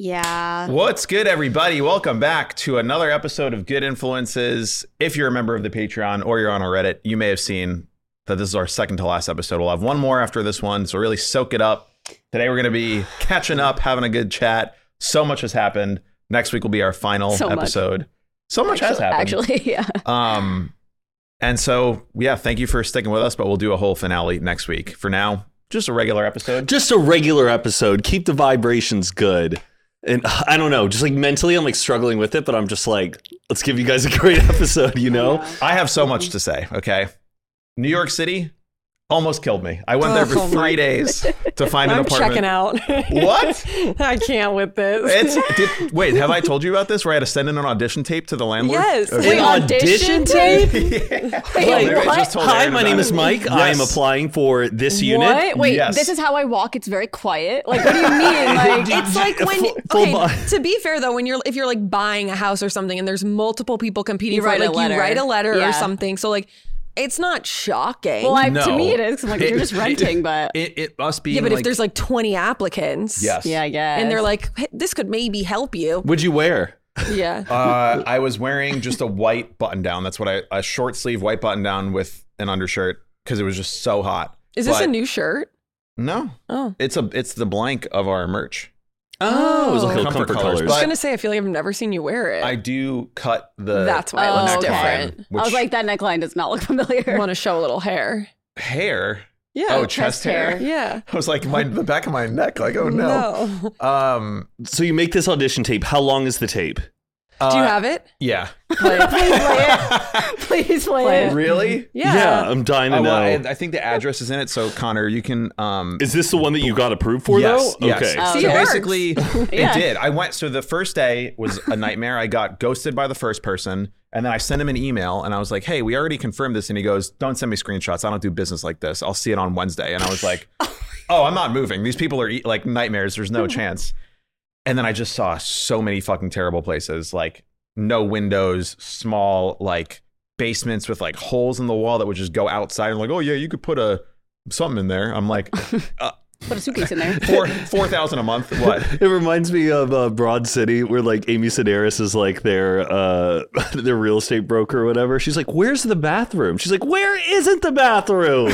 Yeah. What's good, everybody? Welcome back to another episode of Good Influences. If you're a member of the Patreon or you're on our Reddit, you may have seen that this is our second to last episode. We'll have one more after this one, so really soak it up. Today we're going to be catching up, having a good chat. So much has happened. Next week will be our final episode. So much has happened. Actually, yeah. And so, yeah, thank you for sticking with us, but we'll do a whole finale next week. For now, just a regular episode. Just a regular episode. Keep the vibrations good. And I don't know, just like mentally, I'm like struggling with it, but I'm just like, let's give you guys a great episode, you know? I have so much to say, okay? New York City almost killed me. I went there for 3 days to find an apartment. I'm checking out. What? I can't with this. Wait, have I told you about this where I had to send in an audition tape to the landlord? Yes. Okay. An audition tape? Yeah. Wait, what? Hi, my name is Mike. Yes. I am applying for this unit. What? Wait, Yes. this is how I walk. It's very quiet. Like, what do you mean? Like, It's like when, Full okay, buy. to be fair though, if you're like buying a house or something and there's multiple people competing You for it, write a like letter. you write a letter Yeah. or something. So like, it's not shocking. well, No. to me it is. 'Cause I'm like, you're just renting, but It must be. yeah, but like, if there's like 20 applicants, Yes. yeah, I guess. and they're like, hey, this could maybe help you. What'd you wear? Yeah. I was wearing just a white button down. That's what a short sleeve white button down with an undershirt because it was just so hot. Is this But a new shirt? No, Oh. it's the blank of our merch. Oh, it was like Oh. little Comfort comfort colors, colors. I was but- gonna say, I feel like I've never seen you wear it. I do cut the. That's why it looks okay. different. Which I was like, that neckline does not look familiar. Want to show a little hair? hair. Yeah. Oh, chest hair. Yeah. I was like, the back of my neck. Like, oh no. No. So you make this audition tape. How long is the tape? Do you have it? Yeah. Play it. Please play it. Please play Play it. Really? Yeah. I'm dying to Oh, know. well, I think the address is in it. So Connor, you can. Is this the one that you got approved for, Yes, though? yes. Okay. Oh, See, So it works. basically, Yeah. it did. I went. So the first day was a nightmare. I got ghosted by the first person, and then I sent him an email, and I was like, "Hey, we already confirmed this." And he goes, "Don't send me screenshots. I don't do business like this. I'll see it on Wednesday." And I was like, "Oh, I'm not moving. These people are like nightmares. There's no chance." And then I just saw so many fucking terrible places, like no windows, small like basements with like holes in the wall that would just go outside. And like, oh yeah, you could put something in there. I'm like, Put a suitcase in there. $4,000 a month. What? It reminds me of Broad City, where like Amy Sedaris is like their real estate broker or whatever. She's like, "Where's the bathroom?" She's like, "Where isn't the bathroom?"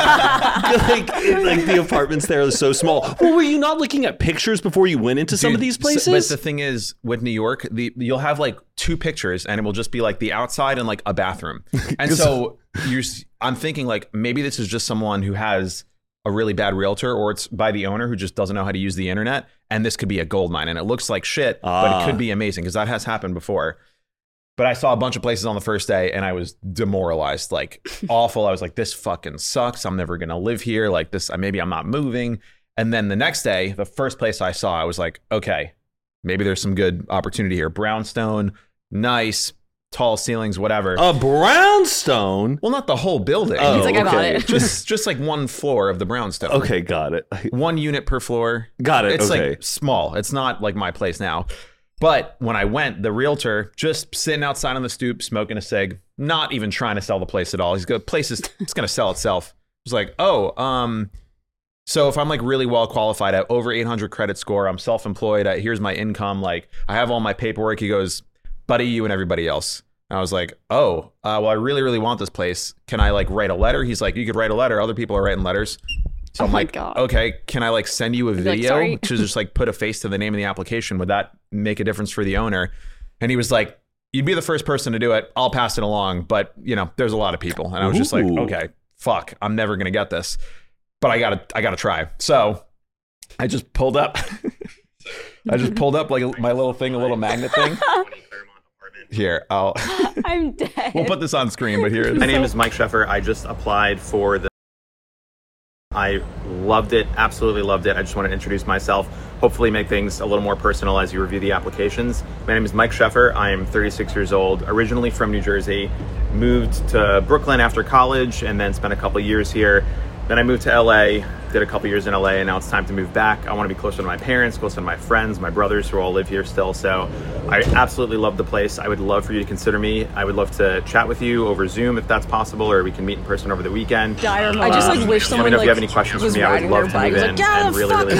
like the apartments there are so small. Well, were you not looking at pictures before you went into some of these places? But the thing is, with New York, you'll have like two pictures, and it will just be like the outside and like a bathroom. And so I'm thinking like maybe this is just someone who has a really bad realtor, or it's by the owner who just doesn't know how to use the internet. And this could be a gold mine, and it looks like shit, but it could be amazing because that has happened before. But I saw a bunch of places on the first day, and I was demoralized, like awful. I was like, this fucking sucks. I'm never gonna live here. Like this, maybe I'm not moving. And then the next day, the first place I saw, I was like, okay, maybe there's some good opportunity here. Brownstone, nice, tall ceilings, whatever. A brownstone. Well, not the whole building. Oh, He's like, I bought okay. it. just like one floor of the brownstone. Okay, got it. 1 unit per floor. Got it. It's okay. like small. It's not like my place now. But when I went, the realtor just sitting outside on the stoop, smoking a cig, not even trying to sell the place at all. He's got places, it's going to sell itself. It was like, so if I'm like really well qualified, I have over 800 credit score, I'm self-employed, here's my income, like I have all my paperwork. He goes, buddy, you and everybody else. And I was like, well, I really, really want this place. Can I like write a letter? He's like, you could write a letter. Other people are writing letters. So I'm my like, God. okay, can I like send you a like, video sorry. to just like put a face to the name of the application? Would that make a difference for the owner? And he was like, you'd be the first person to do it. I'll pass it along. But you know, there's a lot of people. And I was just like, Ooh. okay, fuck, I'm never going to get this, but I gotta try. So I just pulled up, like my little thing, a little magnet thing. Here, I'm dead. we'll put this on screen, but here it is. My name is Mike Sheffer. I just applied for the I loved it, absolutely loved it. I just want to introduce myself, hopefully make things a little more personal as you review the applications. My name is Mike Sheffer. I am 36 years old, originally from New Jersey, moved to Brooklyn after college and then spent a couple years here. Then I moved to LA, did a couple years in LA, and now it's time to move back. I want to be closer to my parents, closer to my friends, my brothers who all live here still. So I absolutely love the place. I would love for you to consider me. I would love to chat with you over Zoom if that's possible, or we can meet in person over the weekend. I just like wish Let someone me know if like you have any questions for was me. I would riding love their to bike. move Was in like, get and the really, fuck really.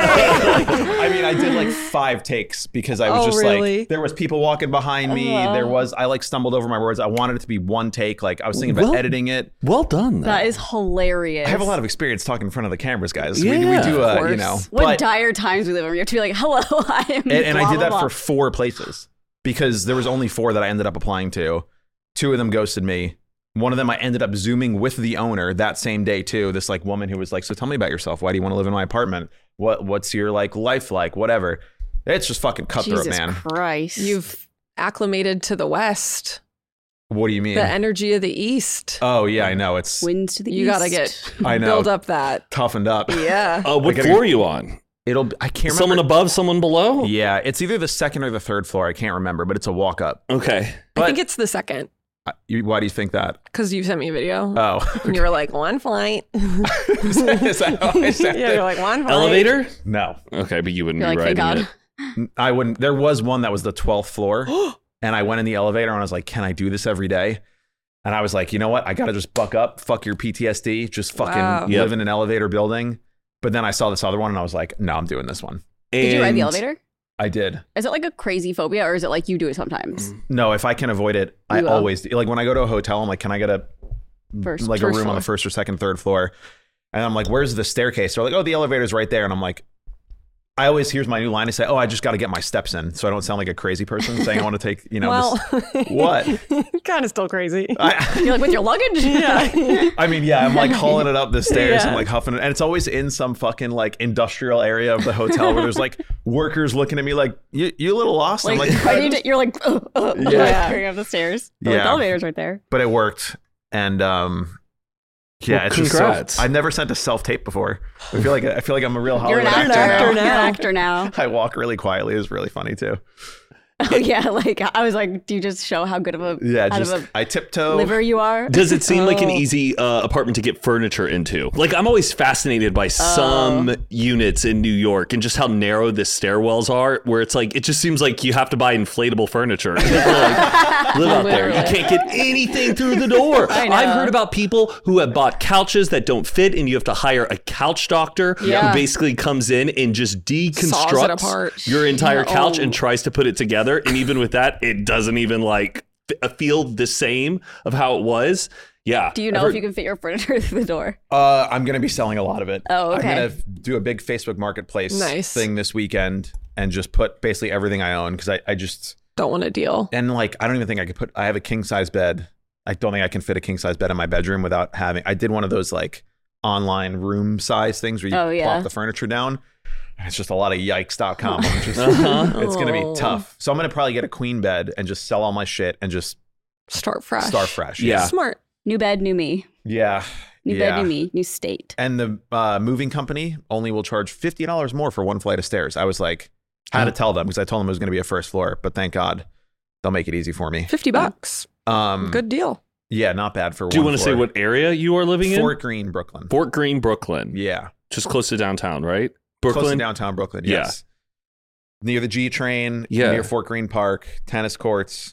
away. I mean, I did like 5 takes because I was Oh, just really? like, there was people walking behind me. I like stumbled over my words. I wanted it to be one take. Like I was thinking about Well- editing it. Well done. Though. That is hilarious. I have a lot of experience talking in front of the cameras, guys. Yeah, we do, of you course. know. What but- dire times we live in. You have to be like, hello, I'm. and I blah, did that blah, for blah. 4 places because there was only 4 that I ended up applying to. 2 of them ghosted me. One of them I ended up Zooming with the owner that same day too. This like woman who was like, so tell me about yourself. Why do you want to live in my apartment? What's your like life like? Whatever. It's just fucking cutthroat, Jesus man. Christ. You've acclimated to the West, What do you mean? the energy of the East. Oh yeah, I know. It's winds to the You east. gotta get I know. build up that. toughened up. Yeah. What I gotta- floor are you on? I can't remember. Someone above, someone below? Yeah, it's either the 2nd or the 3rd floor. I can't remember, but it's a walk up. Okay. I think it's the second Why do you think that? because you sent me a video Oh, and you were like, one flight. is that how I said Yeah, it? you're like, one flight. Elevator? No, Okay, but you wouldn't You're be like, thank riding God. it. I wouldn't. There was one that was the 12th floor, and I went in the elevator and I was like, "Can I do this every day?" And I was like, "You know what? I gotta just buck up. Fuck your PTSD. Just fucking Wow. Yep. live in an elevator building." But then I saw this other one and I was like, "No, I'm doing this one." Did you ride the And- elevator? I did. Is it like a crazy phobia, or is it like you do it sometimes? No, if I can avoid it, I You will. always do. Like when I go to a hotel, I'm like, "Can I get a First a room floor. on the 1st or 2nd, 3rd floor?" And I'm like, "Where's the staircase?" They're like, "Oh, the elevator's right there." And I'm like, I always, here's my new line. I say, "Oh, I just got to get my steps in," so I don't sound like a crazy person saying I want to take, Well, this, what? kind of still crazy. You're like with your luggage. Yeah. I mean, yeah, I'm like hauling it up the stairs. Yeah. I'm like huffing it. And it's always in some fucking like industrial area of the hotel where there's like workers looking at me like, you a little lost? I'm Like, like, I need to, you're like, Yeah. carrying up the stairs. But like, Yeah. the elevator's right there. but it worked. And yeah, Well, it's just congrats. so, I've never sent a self-tape before. I feel like I'm a real You're Hollywood an actor, actor now. now. You're an actor now. I walk really quietly. It's really funny too. Oh yeah, like I was like, do you just show how good of a Yeah, out just of I tiptoe. a liver you are? Does it seem like an Oh. easy apartment to get furniture into? Like, I'm always fascinated by some units in New York and just how narrow the stairwells are, where it's like, it just seems like you have to buy inflatable furniture. Like, live out there. You Literally. can't get anything through the door. I know. I've heard about people who have bought couches that don't fit, and you have to hire a couch doctor Yeah. who basically comes in and just deconstructs apart. your entire couch Oh. and tries to put it together. And even with that, it doesn't even like feel the same of how it was. Yeah. Do you I've know heard- if you can fit your furniture through the door? I'm gonna be selling a lot of it. Oh, okay. I'm gonna do a big Facebook Marketplace Nice. thing this weekend and just put basically everything I own because I just Don't want a deal. and like I don't even think I could put. I have a king size bed. I don't think I can fit a king size bed in my bedroom without having. I did one of those like online room size things where you Oh, yeah. plop the furniture down. It's just a lot of yikes.com. I'm just, Uh-huh. it's gonna be Oh. tough. So I'm gonna probably get a queen bed and just sell all my shit and just Start fresh. start fresh. Yeah. Smart. New bed, new me. Yeah. New yeah. bed, new me. New state. And the moving company only will charge $50 more for one flight of stairs. I was like, I had to tell them because I told them it was going to be a first floor, but thank God they'll make it easy for me. $50. Good deal. Yeah, not bad for Do you one want to say floor. what area you are living Fort in? Green, Brooklyn. Fort Greene, Brooklyn. Yeah. Just close to downtown, right? Close to Brooklyn. downtown Brooklyn, Yeah. yes. Near the G train, Yeah. near Fort Greene Park, tennis courts,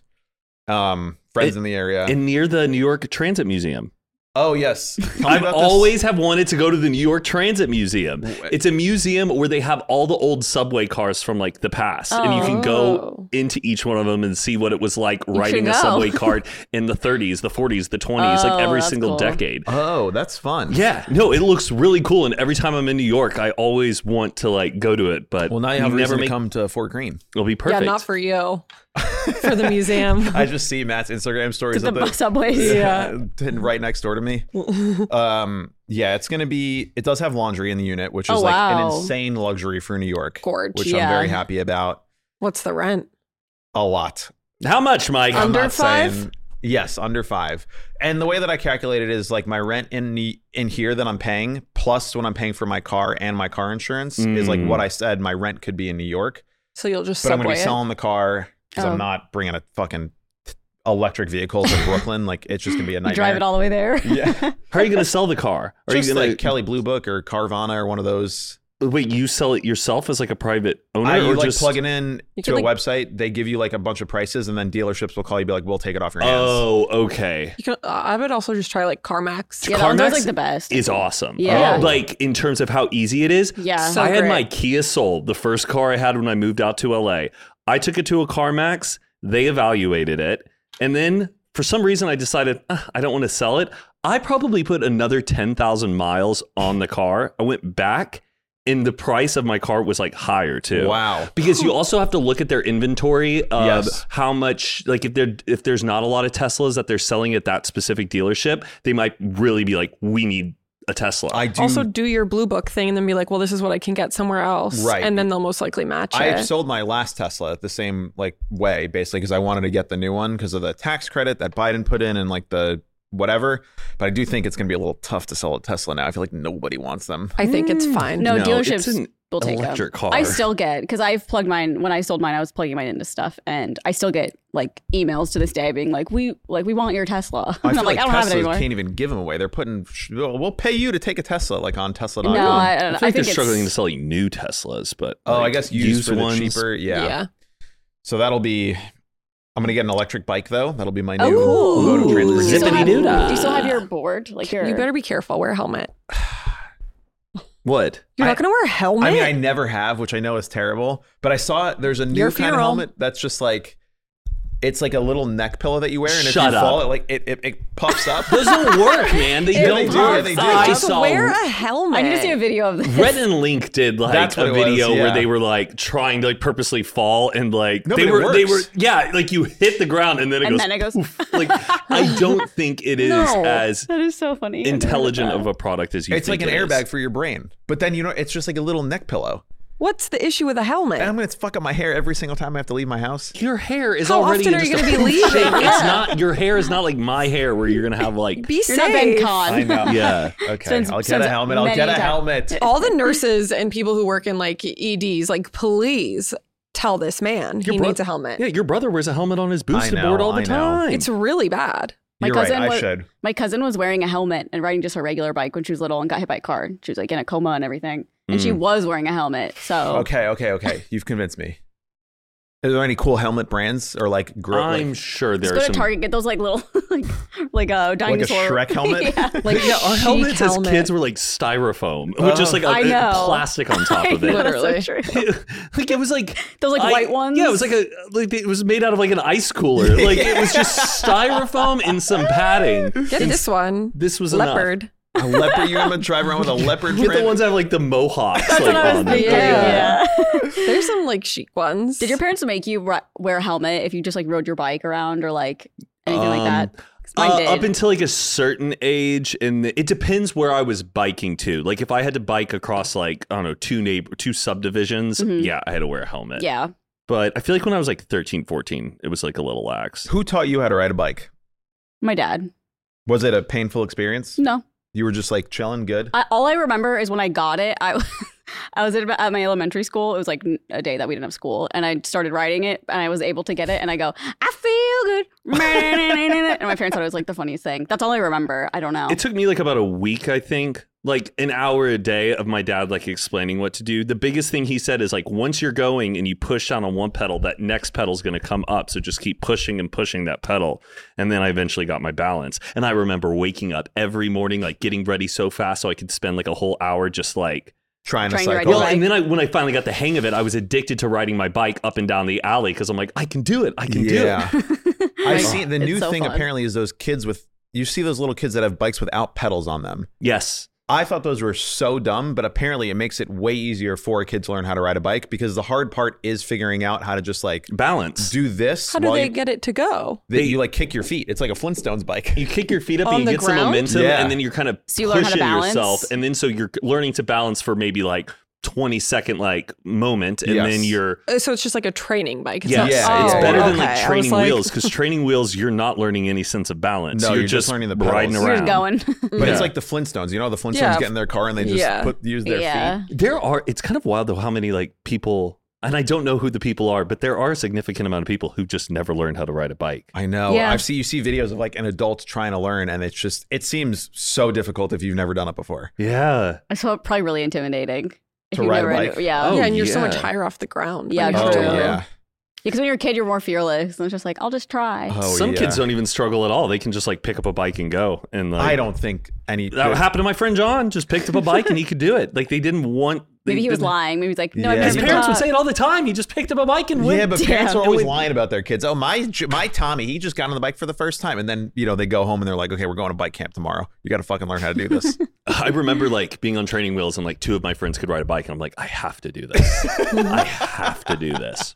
friends in the area. And near the New York Transit Museum. oh, yes. Tell me I've about this. always have wanted to go to the New York Transit Museum. It's a museum where they have all the old subway cars from like the past, and you can go Oh. into each one of them and see what it was like riding a should go. subway car in the 30s, the 40s, the 20s, like Oh, every that's single cool. decade. Oh, that's fun. Yeah, no, it looks really cool, and every time I'm in New York, I always want to like go to it. But Well, now you have a never reason to make. come to Fort Greene. It'll be perfect. Yeah, not for you. For the museum. I just see Matt's Instagram stories The of the subways. Yeah. right next door to me. Yeah, it's gonna be. It does have laundry in the unit, which is Oh, like an wow. insane luxury for New York, Gorge. which I'm Yeah. very happy about. What's the rent? A lot. How much, Mike? I'm Under not 5? saying- yes, under 5. And the way that I calculate it is like my rent in here that I'm paying, plus when I'm paying for my car and my car insurance, is like what I said. My rent could be in New York, So you'll just but I'm subway gonna be it. selling the car because Oh. I'm not bringing a fucking electric vehicles in Brooklyn. Like it's just gonna be a nightmare. Drive it all the way there. Yeah. How are you going to sell the car? Are Just you going like Kelly Blue Book or Carvana or one of those. wait? You sell it yourself as like a private owner, You or like just plug it in You to a could, like- website. They give you like a bunch of prices, and then dealerships will call you, be like, "We'll take it off your hands." Oh, okay. You can, I would also just try like CarMax. Yeah, that one's always CarMax like the best. Is awesome. Yeah. Like in terms of how easy it is. Yeah. So I had great. my Kia Soul, the first car I had when I moved out to LA. I took it to a CarMax. They evaluated it. And then for some reason, I decided I don't want to sell it. I probably put another 10,000 miles on the car. I went back and the price of my car was like higher too. Wow. Because you also have to look at their inventory of Yes. how much, like if there's not a lot of Teslas that they're selling at that specific dealership, they might really be like, we need a Tesla. I do. Also, do your Blue Book thing and then be like, well, this is what I can get somewhere else. Right. And then they'll most likely match I it. sold my last Tesla the same like way, basically, because I wanted to get the new one because of the tax credit that Biden put in and like the whatever. But I do think it's going to be a little tough to sell a Tesla now. I feel like nobody wants them. I think it's fine. No, No, dealerships it's an will take electric them. car. I still get, because I've plugged mine, when I sold mine, I was plugging mine into stuff, and I still get like emails to this day being like, we want your Tesla. I And feel I'm like, I don't have it Teslas anymore. can't even give them away. They're putting, we'll pay you to take a Tesla, like on Tesla.com. No, I I don't know. feel like they're it's struggling to sell you new Teslas, but Oh, I like, guess used for the ones. cheaper. Yeah. Yeah. So that'll be. I'm gonna get an electric bike though. That'll be my new Oh, mode of cool. transportation. Do you still have- Zippity-doo-dah. Do you still have your board? Like your You better be careful. Wear a helmet. What? You're not going to wear a helmet? I mean, I never have, which I know is terrible. But I saw there's a new Your kind of funeral. helmet that's just like, it's like a little neck pillow that you wear, and if Shut you fall, up. it like it puffs up. Those don't work, man. They Yeah, don't they do, work. yeah, they do. I Just saw wear a helmet. I need to see a video of this. Red and Link did like That's what a it was, video where yeah. they were like trying to like purposely fall and like No, they but it were works. yeah, like you hit the ground and then it And goes then it goes. like I don't think it is No. as That is so funny. I've never intelligent heard of a product as you It's think like an it is. airbag for your brain. But then it's just like a little neck pillow. What's the issue with a helmet? And I'm gonna fuck up my hair every single time I have to leave my house. Your hair is How already often are just you a gonna be poop leaving? shape. It's Yeah. not your hair is not like my hair where you're gonna have like Be You're safe. not Ben Con. I know. yeah. Okay, Since- I'll get since a helmet. I'll many get a times. helmet. All the nurses and people who work in like EDs, like, please tell this man he bro- needs a helmet. Yeah, your brother wears a helmet on his boosted know, board all the I know. time. It's really bad. My You're cousin right. I was- should. My cousin was wearing a helmet and riding just her regular bike when she was little and got hit by a car. She was like in a coma and everything. And she was wearing a helmet. So Okay. You've convinced me. Is there any cool helmet brands or like I'm sure just there go are to some Target, get those like little like a dinosaur. Shrek helmet? Yeah. Like Yeah, our chic helmets as helmet. kids were like styrofoam with just like I a know. plastic on top of I it. know, Literally. so true. Like it was like Those like white ones? Yeah, it was like it was made out of like an ice cooler. Like it was just styrofoam and some padding. Get this one. This was enough. Leopard. A leopard? You're gonna drive around with a leopard Get print? the ones that have like the mohawks. That's like, what I was on them. thinking. Yeah. Yeah. There's some like chic ones. Did your parents make you wear a helmet if you just like rode your bike around or like anything like that? 'Cause mine did. Up until like a certain age, and it depends where I was biking to. Like if I had to bike across like I don't know two subdivisions, yeah, I had to wear a helmet. Yeah. But I feel like when I was like 13, 14, it was like a little lax. Who taught you how to ride a bike? My dad. Was it a painful experience? No. You were just like chilling, good. All I remember is when I got it, I was at my elementary school. It was like a day that we didn't have school, and I started riding it, and I was able to get it, and I go, I feel good, and my parents thought it was like the funniest thing. That's all I remember. I don't know. It took me like about a week, I think, like an hour a day of my dad like explaining what to do. The biggest thing he said is like once you're going and you push down on one pedal, that next pedal's going to come up. So just keep pushing and pushing that pedal. And then I eventually got my balance. And I remember waking up every morning, like getting ready so fast so I could spend like a whole hour just like. Trying to Trying to ride cycle. your Well, bike. and then when I finally got the hang of it, I was addicted to riding my bike up and down the alley because I'm like, I can do it. I can do it. I've seen the It's new so thing fun. apparently is those kids with, you see those little kids that have bikes without pedals on them. Yes. I thought those were so dumb, but apparently it makes it way easier for a kid to learn how to ride a bike because the hard part is figuring out how to just like Balance. do this. How do while they you, get it to go? you like kick your feet. It's like a Flintstones bike. You kick your feet up On and you the get some ground? momentum, Yeah. and then you're kind of So you learn how to pushing balance? yourself, and then so you're learning to balance for maybe like 20-second like moment, and Yes. then you're So it's just like a training bike. It's yeah, not- it's Oh, better than okay. like I was training like- wheels because training wheels you're not learning any sense of balance. No, you're you're just learning the riding pedals. You're around. just going. But Yeah. it's like the Flintstones. You know, the Flintstones Yeah. get in their car and they just Yeah. use their yeah. feet. There are. It's kind of wild though how many like people And I don't know who the people are, but there are a significant amount of people who just never learned how to ride a bike. I know. Yeah. You see videos of like an adult trying to learn, and it seems so difficult if you've never done it before. Yeah. So probably really intimidating. If To you've ride a never- bike? Yeah. Oh, yeah, and you're so yeah. much higher off the ground. Yeah, when you're true. Oh young. yeah. Because when you're a kid, you're more fearless. And it's just like, I'll just try. Oh, Some yeah. kids don't even struggle at all. They can just like pick up a bike and go. And like, I don't think any. That happened to my friend John. Just picked up a bike and he could do it. Like they didn't want. Maybe he was didn't- lying. Maybe he's like, no, Yeah. I've His never parents would taught. say it all the time. He just picked up a bike and went. Yeah, but parents are And always we- lying about their kids. Oh, my Tommy, he just got on the bike for the first time, and then they go home and they're like, okay, we're going to bike camp tomorrow. You got to fucking learn how to do this. I remember like being on training wheels and like two of my friends could ride a bike and I'm like, I have to do this. I have to do this.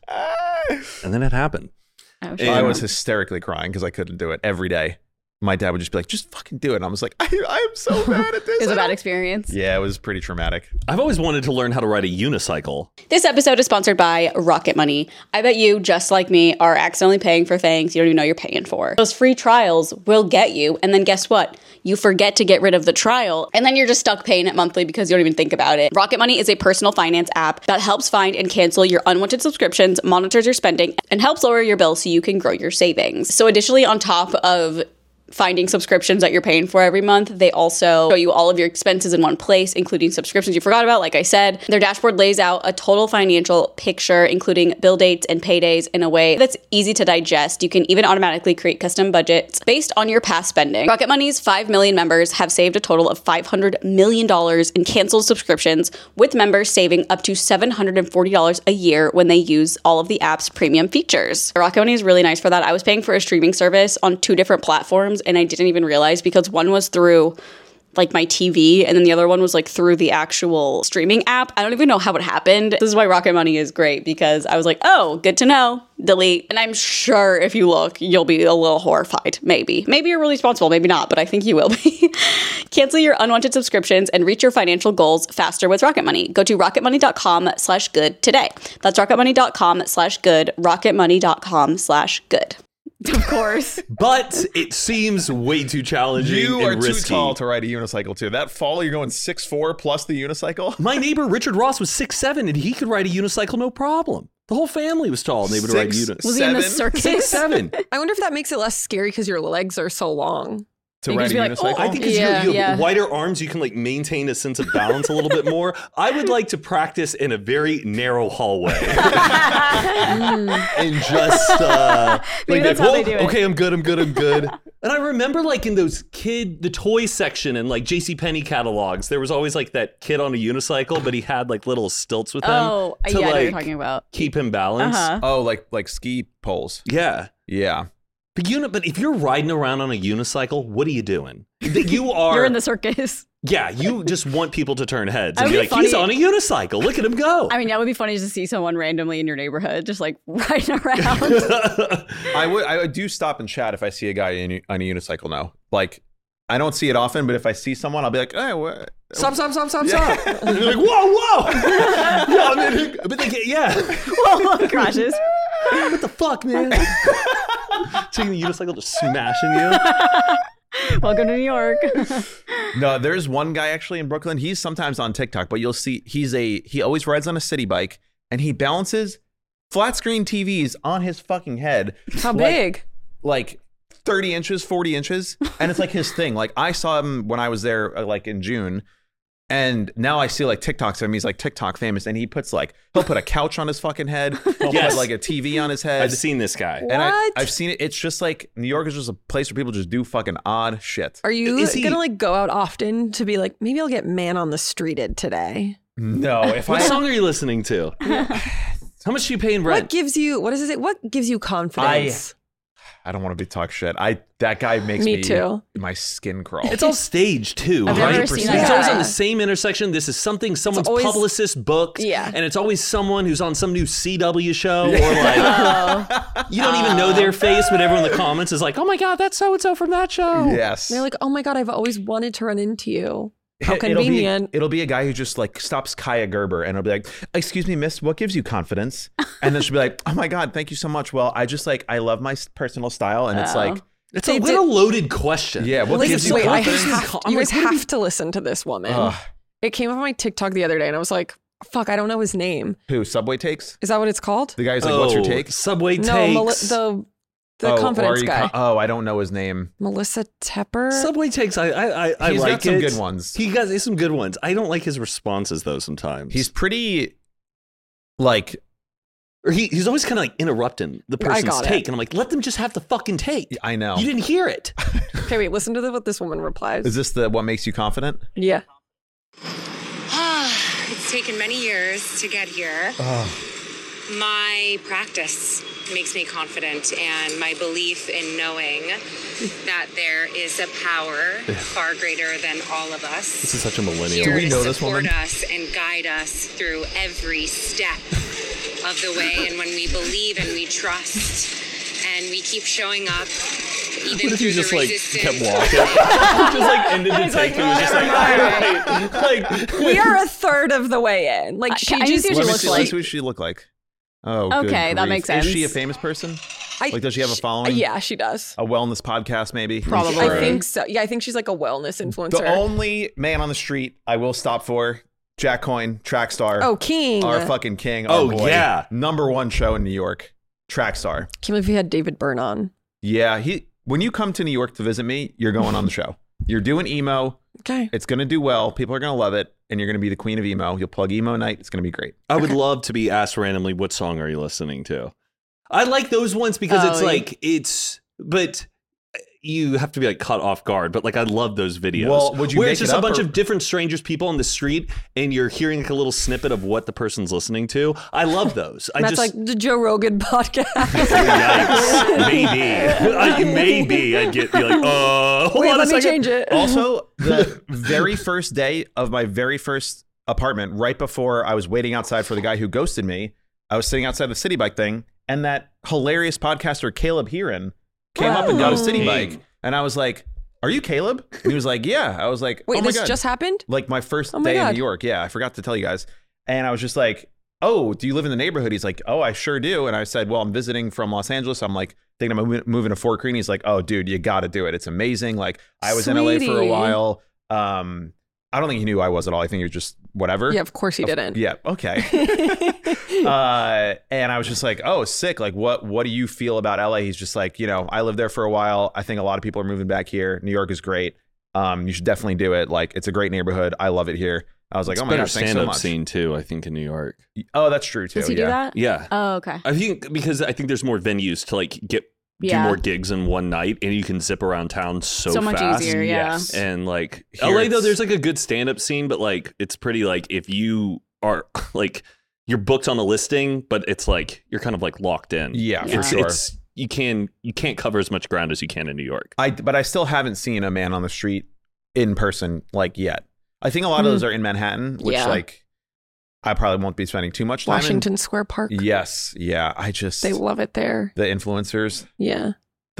And then it happened. Oh, And- sure. I was hysterically crying because I couldn't do it every day. My dad would just be like, just fucking do it. And I was like, I'm so bad at this. It was I a bad don't-" experience. Yeah, it was pretty traumatic. I've always wanted to learn how to ride a unicycle. This episode is sponsored by Rocket Money. I bet you, just like me, are accidentally paying for things you don't even know you're paying for. Those free trials will get you, and then guess what? You forget to get rid of the trial, and then you're just stuck paying it monthly because you don't even think about it. Rocket Money is a personal finance app that helps find and cancel your unwanted subscriptions, monitors your spending, and helps lower your bill so you can grow your savings. So additionally, on top of finding subscriptions that you're paying for every month, they also show you all of your expenses in one place, including subscriptions you forgot about. Like I said, their dashboard lays out a total financial picture, including bill dates and paydays, in a way that's easy to digest. You can even automatically create custom budgets based on your past spending. Rocket Money's 5 million members have saved a total of $500 million in canceled subscriptions, with members saving up to $740 a year when they use all of the app's premium features. Rocket Money is really nice for that. I was paying for a streaming service on 2 different platforms, and I didn't even realize, because one was through like my TV and then the other one was like through the actual streaming app. I don't even know how it happened. This is why Rocket Money is great, because I was like, oh, good to know. Delete. And I'm sure if you look, you'll be a little horrified. Maybe you're really responsible, maybe not, but I think you will be. Cancel your unwanted subscriptions and reach your financial goals faster with Rocket Money. Go to rocketmoney.com/good today. That's rocketmoney.com/good, rocketmoney.com/good. Of course. But it seems way too challenging You and are too risky. tall to ride a unicycle, too. That fall, you're going 6'4" plus the unicycle? My neighbor Richard Ross was 6'7" and he could ride a unicycle no problem. The whole family was tall and they would ride a unicycle. Was he in the 7? circus? 6'7". I wonder if that makes it less scary because your legs are so long. To You ride a could just be unicycle? like, I think because Yeah, you have yeah. wider arms, you can like maintain a sense of balance a little bit more. I would like to practice in a very narrow hallway and just Maybe like, that's how they "Whoa, do it." okay, I'm good. And I remember like in those the toy section and like JCPenney catalogs, there was always like that kid on a unicycle, but he had like little stilts with him Oh, to yeah, I know what you're like talking about. keep him balanced. Uh-huh. Oh, like ski poles. Yeah. Yeah. But if you're riding around on a unicycle, what are you doing? You are You're in the circus. Yeah, you just want people to turn heads That and would be be like, he's funny. on a unicycle. Look at him go. I mean, that would be funny just to see someone randomly in your neighborhood just like riding around. I do stop and chat if I see a guy on a unicycle now. Like, I don't see it often, but if I see someone, I'll be like, hey, what? Stop. And they're like, whoa. Yeah, I mean, but they get, yeah. Whoa, crashes. What the fuck, man? Taking the unicycle, just smashing you. Welcome to New York. No, there's one guy actually in Brooklyn. He's sometimes on TikTok, but you'll see he always rides on a city bike and he balances flat screen TVs on his fucking head. How Like- big? Like 30 inches, 40 inches. And it's like his thing. Like I saw him when I was there like in June. And now I see like TikToks of him. He's like TikTok famous. And he'll put a couch on his fucking head. He'll Yes. put like a TV on his head. I've seen this guy. And What? I've seen it. It's just like New York is just a place where people just do fucking odd shit. Are you Is he- gonna like go out often to be like, maybe I'll get man on the streeted today? No, if What I song are you listening to? How much are you paying What rent? gives you what gives you confidence? I don't want to be talk shit. That guy makes Me me too. my skin crawl. It's all staged too. I've never seen that It's always guy. on the same intersection. This is something someone's always- publicist booked. Yeah. And it's always someone who's on some new CW show or like you don't even know their face, but everyone in the comments is like, oh my God, that's so and so from that show. Yes. They're like, oh my God, I've always wanted to run into you. How It'll be- convenient. It'll be a guy who just like stops Kaya Gerber and it'll be like, excuse me, miss, what gives you confidence? And then she'll be like, oh my God, thank you so much. Well, I love my personal style. And it's Oh. like, It's They a did- loaded question. yeah, what Like, gives you wait, confidence? I'm you guys like, what do have to listen to this woman. Ugh. It came up on my TikTok the other day and I was like, Fuck, I don't know his name. Who? Subway Takes? Is that what it's called? The guy's like, what's your take? Subway No, Takes. the confidence guy. I don't know his name. Melissa Tepper. Subway Takes. I He's like got some it. good ones. He got some good ones. I don't like his responses though. Sometimes He's pretty, like, or he's always kind of like interrupting the person's got it. take, and I'm like, let them just have the fucking take. I know. You didn't hear it. Okay, wait, listen to what this woman replies. Is this the what makes you confident? Yeah. It's taken many years to get here. My practice makes me confident, and my belief in knowing that there is a power far greater than all of us. This is such a millennial. Do we Here know to this support woman? us and guide us through every step of the way. And when we believe and we trust and we keep showing up, even What if through you just the like resistance. kept walking? Just like ended the take and was just like, all right. Like We are a third of the way in. Like she I need to just see what she Let me looks see, let's like. see what she look like. Oh, good Okay, that grief. makes Is she a sense. famous person? I- Like, does she have a following? Yeah, she does. A wellness podcast, maybe? Probably. I think so. Yeah, I think she's like a wellness influencer. The only man on the street I will stop for, Jack Coyne, Trackstar. Oh, King. Our fucking king. Oh, our boy. yeah. Number one show in New York, Trackstar. Can't believe he had David Byrne on. Yeah, when you come to New York to visit me, you're going on the show. You're doing emo. Okay. It's going to do well. People are going to love it. And you're going to be the queen of emo. You'll plug emo night. It's going to be great. I would love to be asked randomly, what song are you listening to? I like those ones because Oh, it's yeah. like, but you have to be like caught off guard. But like, I love those videos. Well, would you where make it's just it a up, bunch or- of different strangers, people on the street, and you're hearing like a little snippet of what the person's listening to. I love those. I That's just like the Joe Rogan podcast. yikes, maybe I'd be like, hold Wait, on a let me second. change it. Also, the very first day of my very first apartment, right before I was waiting outside for the guy who ghosted me, I was sitting outside the City Bike thing, and that hilarious podcaster Caleb Heron came up and got a City Bike, and I was like, "Are you Caleb?" And he was like, "Yeah." I was like, Wait, "Oh my this god!" just happened? Like my first Oh my day in God. New York. Yeah, I forgot to tell you guys, and I was just like, "Oh, do you live in the neighborhood?" He's like, "Oh, I sure do." And I said, "Well, I'm visiting from Los Angeles. I'm like thinking I'm moving to Fort Greene." He's like, "Oh, dude, you got to do it. It's amazing. Like I was in LA for a Sweetie. while. I don't think he knew who I was at all. I think he was just whatever. Yeah, of course he didn't. Yeah. Okay. And I was just like, oh, sick. Like, what do you feel about LA? He's just like, I lived there for a while. I think a lot of people are moving back here. New York is great. You should definitely do it. Like, it's a great neighborhood. I love it here. I was like, It's oh my better God, thanks so stand-up much. scene too, I think, in New York. Oh, that's true too. Does he yeah. do that? Yeah. Oh, okay. I think because I think there's more venues to like do Yeah. more gigs in one night, and you can zip around town so much fast. easier, yeah. Yes. And like Here LA though, it's- there's like a good stand-up scene, but like it's pretty like if you are like you're booked on the listing, but it's like you're kind of like locked in. Yeah, for It's- sure. It's you can't cover as much ground as you can in New York. But I still haven't seen a man on the street in person like yet. I think a lot of those are in Manhattan, which Yeah. like I probably won't be spending too much time Washington Square Park. in. Yes. Yeah. I just They love it there. the influencers. Yeah.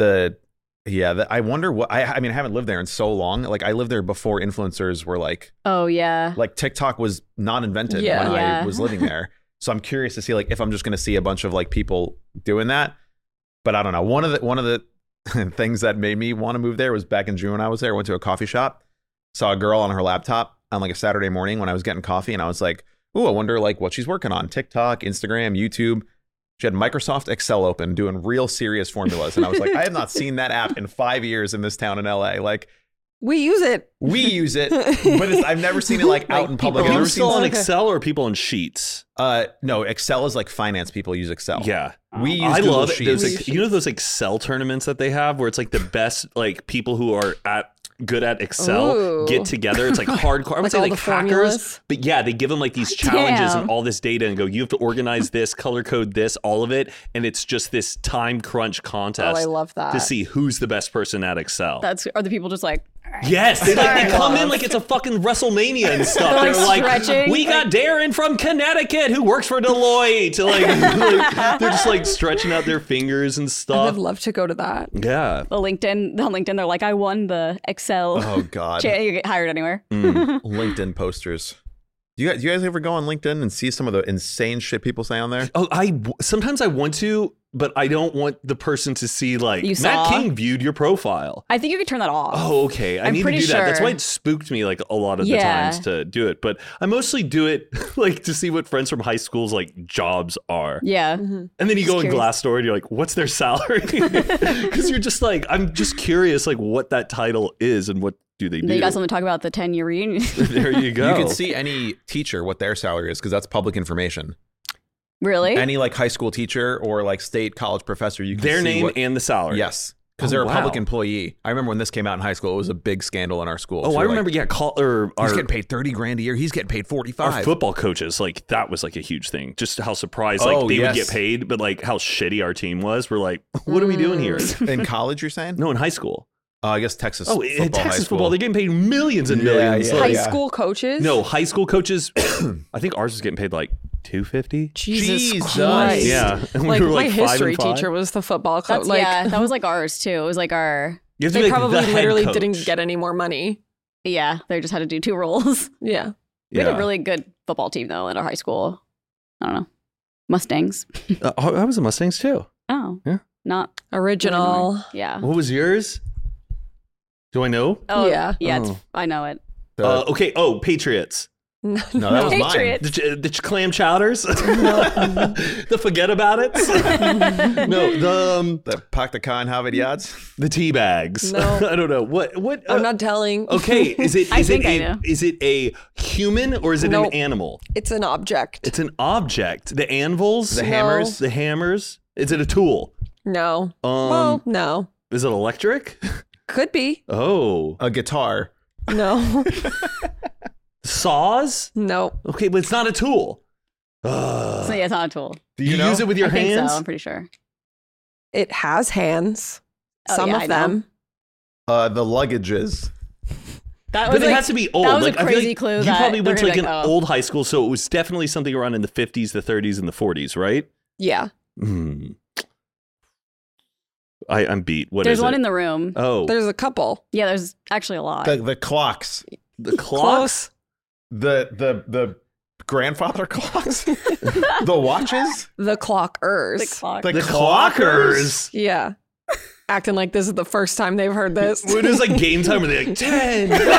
I wonder what I mean, I haven't lived there in so long. Like I lived there before influencers were like Oh, yeah. TikTok was not invented Yeah. when I Yeah. was living there. So I'm curious to see like if I'm just going to see a bunch of like people doing that. But I don't know. One of the things that made me want to move there was back in June when I was there. I went to a coffee shop, saw a girl on her laptop on like a Saturday morning when I was getting coffee, and I was like, "Ooh, I wonder like what she's working on: TikTok, Instagram, YouTube." She had Microsoft Excel open, doing real serious formulas, and I was like, "I have not seen that app in 5 years in this town in LA." Like We use it. we use it, but I've never seen it like out in public. Are I've people never still seen. on Okay. Excel or are people on Sheets? No, Excel is like finance people use Excel. Yeah. we use I Google love Sheets. those. You know those Excel tournaments that they have, where it's like the best like people who are good at Excel Ooh. get together. It's like hardcore. I would Like say all like the hackers, formulas? but yeah, they give them like these challenges Damn. and all this data and go, you have to organize this, color code this, all of it, and it's just this time crunch Oh, contest I love that. to see who's the best person at Excel. Are the people just like, Yes, they come in like it's a fucking WrestleMania and stuff. They're, like, They're like, stretching. we got Darren from Connecticut who works for Deloitte. Like, they're just like stretching out their fingers and I stuff. would love to go to that. Yeah. on LinkedIn, they're like, I won the Excel. Oh God, You get hired anywhere. LinkedIn posters. Do you guys ever go on LinkedIn and see some of the insane shit people say on there? Oh, sometimes I want to. but I don't want the person to see like You Matt saw? King viewed your profile. I think you could turn that off. Oh, okay. I I'm need to pretty do that. That's sure. why it spooked me like a lot of the Yeah. times to do it. But I mostly do it like to see what friends from high school's like jobs are. Yeah. And then you go in curious. Glassdoor and you're like, what's their salary? Because you're just like, I'm just curious like what that title is and what do they do. Then you got something to talk about the 10-year reunion. There you go. You can see any teacher what their salary is because that's public information. Really? Any like high school teacher or like state college professor, you can their see name what, and the salary. yes, because Oh, they're a wow. public employee. I remember when this came out in high school, it was a big scandal in our school. Oh, too. I Like, remember. Yeah, our he's getting paid $30,000 a year. He's getting paid our 45. football coaches, like that was like a huge thing. Just how surprised like Oh, they would yes. get paid, but like how shitty our team was. We're like, what are we doing here? In college, you're saying? No, in high school. I guess Texas. Oh, football, in high Texas school. football, they're getting paid millions and Yeah, millions. yeah, Like, High yeah. school coaches? No, high school coaches. I think ours was getting paid like $250. Jesus Jesus. Christ. Yeah, and we Like, were my like 5 history and 5. teacher was the football coach. That's, Like, yeah, that was like ours too. It was like our, You have to they be, like, probably the head literally coach. didn't get any more money. yeah, they just had to do 2 roles. Yeah. We had Yeah. a really good football team though in our high school. I don't know. Mustangs. I was a Mustangs too. Oh. Yeah. Not Original. anymore. Yeah. What was yours? Do I know? Oh, Yeah. Yeah, Oh. it's, I know it. Okay. Oh, Patriots. No, No, that was mine. Patriots. The clam chowders. The forget about it. No, The Pak the Khan Havid Yads. the tea bags. No. I don't know what. I'm not telling. Okay, is it I is it think I a know. is it a human or is it No. an animal? It's an object. It's an object. The anvils, The No. hammers. the hammers. Is it a tool? No. Well, no. Is it electric? Could be. Oh, A guitar. No. saws. No. Okay, but it's not a tool. So yeah, it's not a tool. Do you know? use it with your I think hands? so. I'm pretty sure. It has hands. Oh, Some yeah, I of know. them. The luggages. That But was it like, has to be old. that was a like, I feel crazy like clue You that probably went to they're like an gonna be like, oh. old high school, so it was definitely something around in the 50s, the 30s, and the 40s, right? Yeah. Hmm. I'm beat. What is There's it? one in the room. Oh, There's a couple. Yeah, there's actually a lot. The clocks. the clocks. The grandfather clocks. The watches. The clockers. The clock. The The clockers. Yeah. Acting like this is the first time they've heard this. When it was like game time, where they're like 10, 9, 8,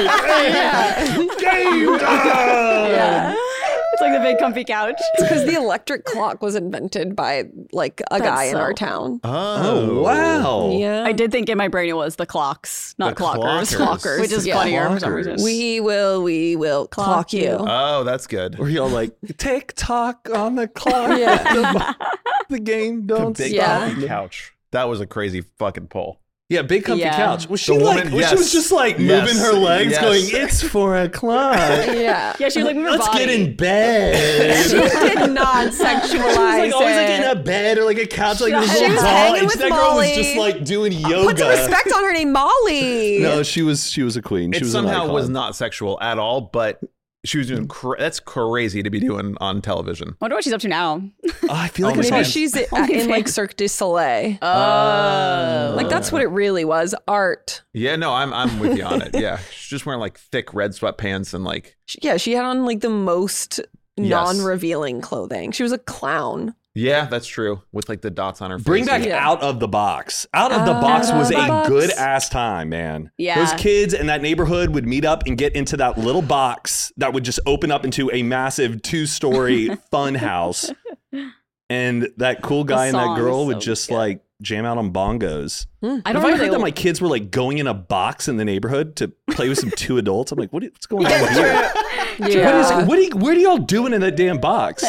game time. Yeah. It's like the big comfy couch. Because the electric clock was invented by like a That's guy in so our town. Oh wow! Yeah. I did think in my brain it was the clocks, not The clockers. clockers. Which is Yeah. funnier for some Clockers. reason. We will clock you. Oh, that's good. Were y'all like tick tock on the clock? Yeah. The game The don't big Yeah. comfy couch. That was a crazy fucking pull. Yeah, big comfy Yeah. couch. Was she The like? woman- She yes. was just like Yes. moving her legs, Yes. going, "It's 4:00. Yeah. Yeah, she was like, move her Let's body. get in bed." She did not sexualize She was like always like it. in a bed or like a couch, like this She little was doll, hanging and with that girl was Molly. just like doing yoga. Put some respect on her name, Molly. No, she was a queen. She It was an somehow icon. was not sexual at all, but she was doing. That's crazy to be doing on television. Wonder what she's up to now. I feel like Only it's Maybe fans. she's Only in like fans. Cirque du Soleil. Oh. Like that's what it really was. Art. Yeah, no, I'm with you on it. Yeah, she's just wearing like thick red sweatpants and like. Yeah, she had on like the most Yes. non-revealing clothing. She was a clown. Yeah, that's true. With like the dots on her face. Bring back Yeah. Out of the Box. Out of the Out Box of was the a Box. good ass time, man. Yeah. Those kids in that neighborhood would meet up and get into that little box that would just open up into a massive 2-story fun house. And that cool guy and that song girl is would so just good. like jam out on bongos. I If don't I know. heard that my kids were like going in a box in the neighborhood to play with some 2 adults, I'm like, what's going on here? Yeah. What are y'all doing in that damn box?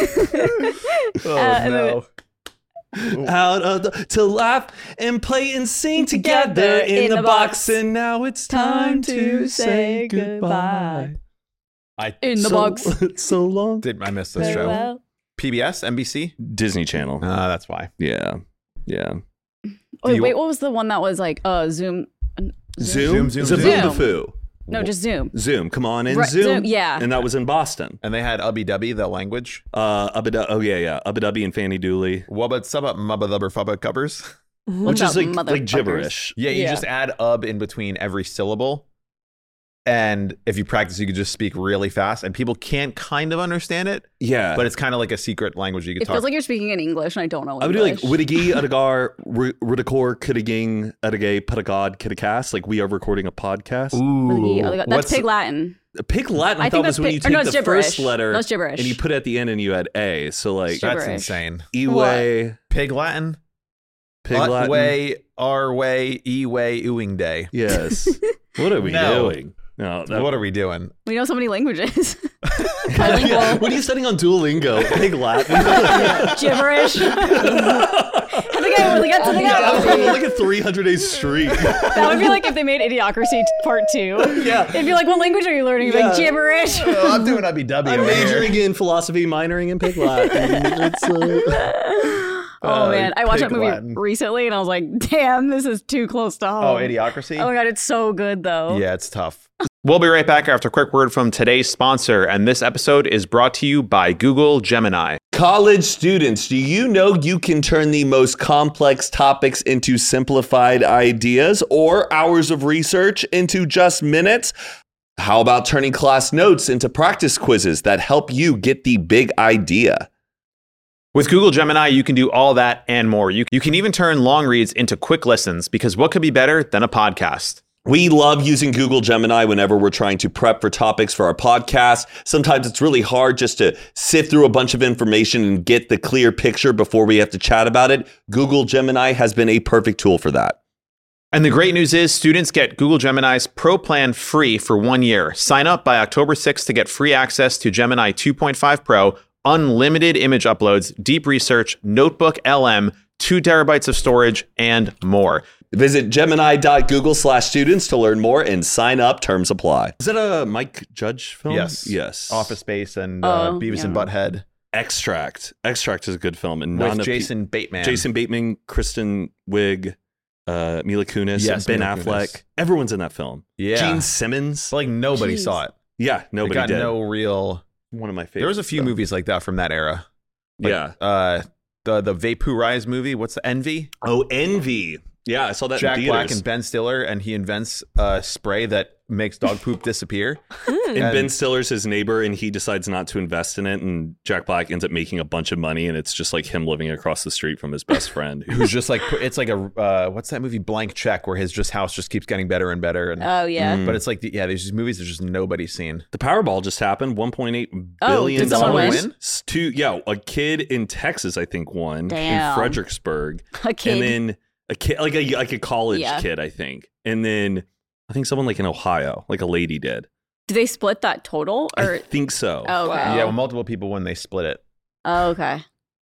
Oh and no. Out of to laugh and play and sing together in the box, and now it's time to say goodbye. In the box. So long. Did I miss this show? Farewell. PBS, NBC. Disney Channel. That's why. Yeah. Wait, what was the one that was like Zoom? Zoom. Zoom. Zaboom-bafoo. No, just Zoom. Zoom. Come on in, Right, Zoom. Zoom, yeah. And that was in Boston. And they had Ubby Dubby, the language. Abu Dhabi and Fanny Dooley, Wubba Subba Mubba Lubber Fubba Cubbers. which is about like motherfuckers? gibberish. Yeah, you Yeah. just add ub in between every syllable. And if you practice, you could just speak really fast, and people can't kind of understand it. Yeah. But it's kind of like a secret language you could It talk. feels like you're speaking in English, and I don't know I would do like English. Widigi, Adagar, Ridikor, Kidiging, Adagay, Patagod, Kidikas. Like we are recording a podcast. Ooh, That's Pig Latin. Pig Latin, I I thought think was that's when you pig- or no, take it's the gibberish. first letter That's gibberish. and you put it at the end and you had A. So like that's gibberish. insane. E-way, Pig Latin. Pig Latin. Way, our way, e-way, ooing day. Yes. What are we No. doing? No, that, What are we doing? We know so many languages. Yeah, what are you studying on Duolingo? Pig Latin. Gibberish. Have to get really get to the Yeah, like a 300-day streak. That would be like if they made Idiocracy Part 2. Yeah. It'd be like, what language are you learning? You'd be like, Yeah. gibberish. Oh, I'm doing IBW. I'm over here. majoring in philosophy, minoring in Pig Latin. It's, Oh, man. I watched that Pig movie Latin. recently, and I was like, damn, this is too close to home. Oh, Idiocracy? Oh, my God. It's so good, though. Yeah, it's tough. We'll be right back after a quick word from today's sponsor, and this episode is brought to you by Google Gemini. College students, do you know you can turn the most complex topics into simplified ideas or hours of research into just minutes? How about turning class notes into practice quizzes that help you get the big idea? With Google Gemini, you can do all that and more. You can even turn long reads into quick listens, because what could be better than a podcast? We love using Google Gemini whenever we're trying to prep for topics for our podcast. Sometimes it's really hard just to sift through a bunch of information and get the clear picture before we have to chat about it. Google Gemini has been a perfect tool for that. And the great news is students get Google Gemini's Pro Plan free for 1 year. Sign up by October 6th to get free access to Gemini 2.5 Pro, unlimited image uploads, deep research, Notebook LM, 2 terabytes of storage, and more. Visit gemini.google/students to learn more and sign up. Terms apply. Is that a Mike Judge film? Yes. Yes. Office Space and Oh, Beavis and yeah. Butthead Extract. Extract is a good film. And with Jason Bateman. Jason Bateman, Kristen Wiig, Mila Kunis, Yes, Ben Mila Affleck. Kunis. Everyone's in that film. Yeah. Gene Simmons. So, like, nobody Jeez. saw it. Yeah, It nobody got did. no real... One of my favorites. There was a few movies like that from that era. Like, Yeah. The Vaporize movie. What's the Envy? Oh, Envy. Yeah, I saw that Jack in Black theaters. and Ben Stiller, and he invents a spray that makes dog poop disappear. And Ben Stiller's his neighbor, and he decides not to invest in it. And Jack Black ends up making a bunch of money, and it's just like him living across the street from his best friend. Who's just like, it's like a what's that movie, Blank Check, where his house just keeps getting better and better. And Oh, yeah. but it's like there's these movies that just nobody's seen. The Powerball just happened. $1.8 Oh, billion. did someone win? A kid in Texas, I think, won Damn. in Fredericksburg, A kid. and then a kid, like a college Yeah. kid, I think, and then I think someone like in Ohio, like a lady did. Did they split that total? Or I think so. Oh, okay. Wow. Yeah, well, multiple people when they split it. Oh, okay.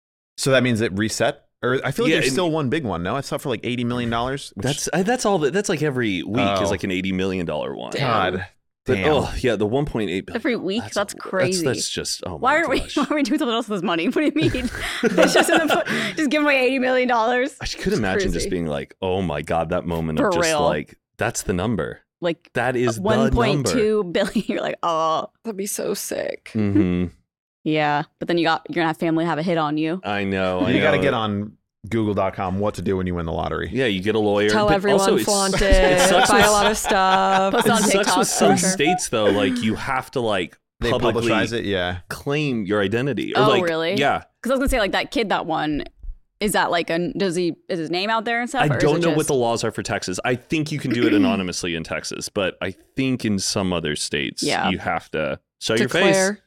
So that means it reset? Or I feel like Yeah, there's and- still one big one. No, it's up for like $80 million. Which, That's all. That's like every week Oh. is like an $80 million one. God. But, Damn. oh yeah, the 1.8 billion. Every week? That's crazy. That's just oh my Why aren't we? gosh. Why are we doing something else with this money? What do you mean? It's just just give away $80 million. I could imagine just crazy. being like, oh my god, that moment For of just real. like that's the number. Like That is the 1.2 billion. You're like, oh, That'd be so sick. Mm-hmm. yeah. But then you're gonna have family have a hit on you. I know. you got to get on Google.com what to do when you win the lottery. Yeah, you get a lawyer. Tell but everyone, also flaunt it it, sucks buy with- a lot of stuff. Post It on sucks TikTok, with some for sure. states though. Like you have to like They publicly publicize it, yeah. claim your identity. Or Oh, like, really? Yeah. Because I was gonna say like that kid that won. Is that like is his name out there and stuff? I or is don't it know what just- the laws are for Texas. I think you can do it anonymously in Texas, but I think in some other states Yeah. you have to show your face. Declare.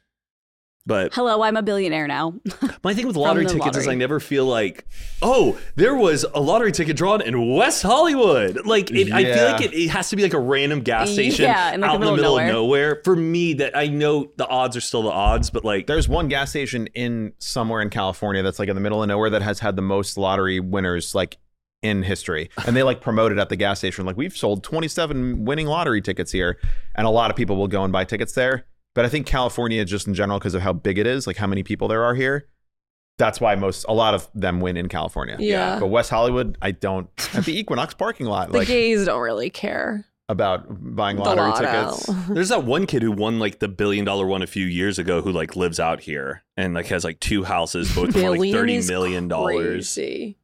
But Hello, I'm a billionaire now. my thing with lottery the tickets is lottery. I never feel like, oh, there was a lottery ticket drawn in West Hollywood. Like I feel like it has to be like a random gas station Yeah, in, like, out the in the middle middle of of nowhere. For me, that I know the odds are still the odds, but like There's one gas station in somewhere in California that's like in the middle of nowhere that has had the most lottery winners like in history. And they like promote it at the gas station. Like, we've sold 27 winning lottery tickets here. And a lot of people will go and buy tickets there. But I think California, just in general, because of how big it is, like how many people there are here, that's why a lot of them win in California. Yeah. But West Hollywood, I don't. At the Equinox parking lot, The like gays don't really care. about buying The lottery lotto. tickets. there's that one kid who won like the $1 billion one a few years ago who like lives out here and like has like 2 houses, both for like Billion $30 is million. Crazy.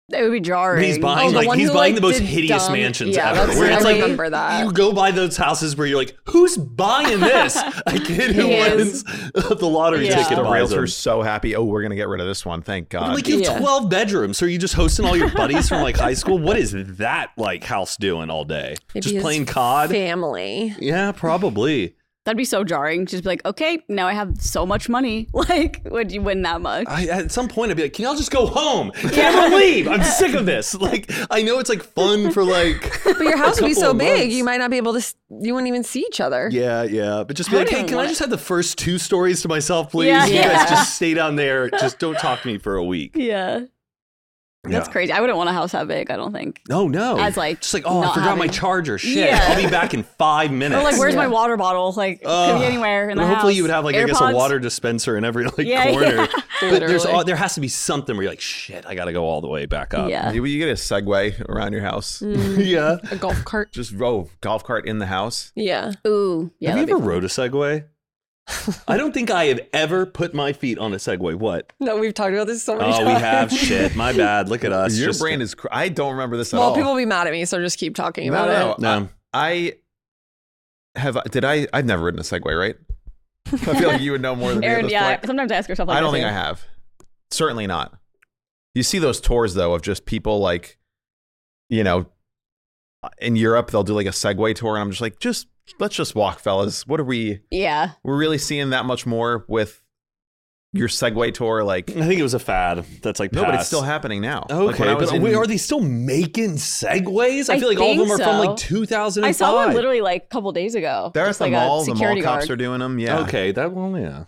It would be jarring. He's buying the one he's who, buying like, the most did hideous dumb- mansions Yeah, ever. that's- Where it's I like remember that. you go by those houses where you're like, who's buying this? A kid who He wins is. the lottery Yeah. ticket The buys them. realtor's so happy. Oh, we're gonna get rid of this one. Thank God. Like you have Yeah. 12 bedrooms. So are you just hosting all your buddies from like high school? What is that like house doing all day? Maybe just his playing COD? Family. Yeah, probably. That'd be so jarring. Just be like, okay, now I have so much money. Like, would you win that much? At some point, I'd be like, can y'all just go home? Can everyone leave? I'm sick of this. Like, I know it's like fun for like. But your house would be couple so of big, months. you might not be able to. You wouldn't even see each other. Yeah. But just be I like, hey, wouldn't can I want just have the first 2 stories to myself, please? Yeah. You Yeah. guys just stay down there. Just don't talk to me for a week. Yeah. That's Yeah. crazy. I wouldn't want a house that big, I don't think. No. As, like, just like, oh, I not forgot my having- charger. Shit. Yeah. I'll be back in 5 minutes. Or like, where's Yeah. my water bottle? Like, could be anywhere in the But house. hopefully you would have like I guess a AirPods? water dispenser in every like Yeah, corner. yeah. But Literally. there has to be something where you're like, shit, I got to go all the way back up. Yeah. Maybe you get a Segway around your house. Yeah. A golf cart. Just golf cart in the house. Yeah. Ooh. Yeah. Have you that'd be ever fun. rode a Segway? I don't think I have ever put my feet on a Segway. What? No, we've talked about this so many Oh, times. we have. Shit. My bad. Look at us. Your Just- brain is. I don't remember this at Well, all. people will be mad at me, so just keep talking No, about no. it. No. I have. I've never ridden a Segway, right? I feel like you would know more than me at Aaron, this yeah. point. Sometimes I ask yourself like I don't that think too. I have. Certainly not. You see those tours though of just people like, you know, in Europe they'll do like a Segway tour, and I'm just like, let's just walk, fellas. What are we? Yeah. We're really seeing that much more with your Segway tour? Like, I think it was a fad that's like no, but it's passed. still happening now. Like, Okay, when I was but in- wait, are they still making Segways? I I feel like all of them are think from so. like 2005. I saw one literally like a couple days ago. They're at Just the like mall. a The mall security cops guard. are doing them. Yeah. Okay, that one, yeah.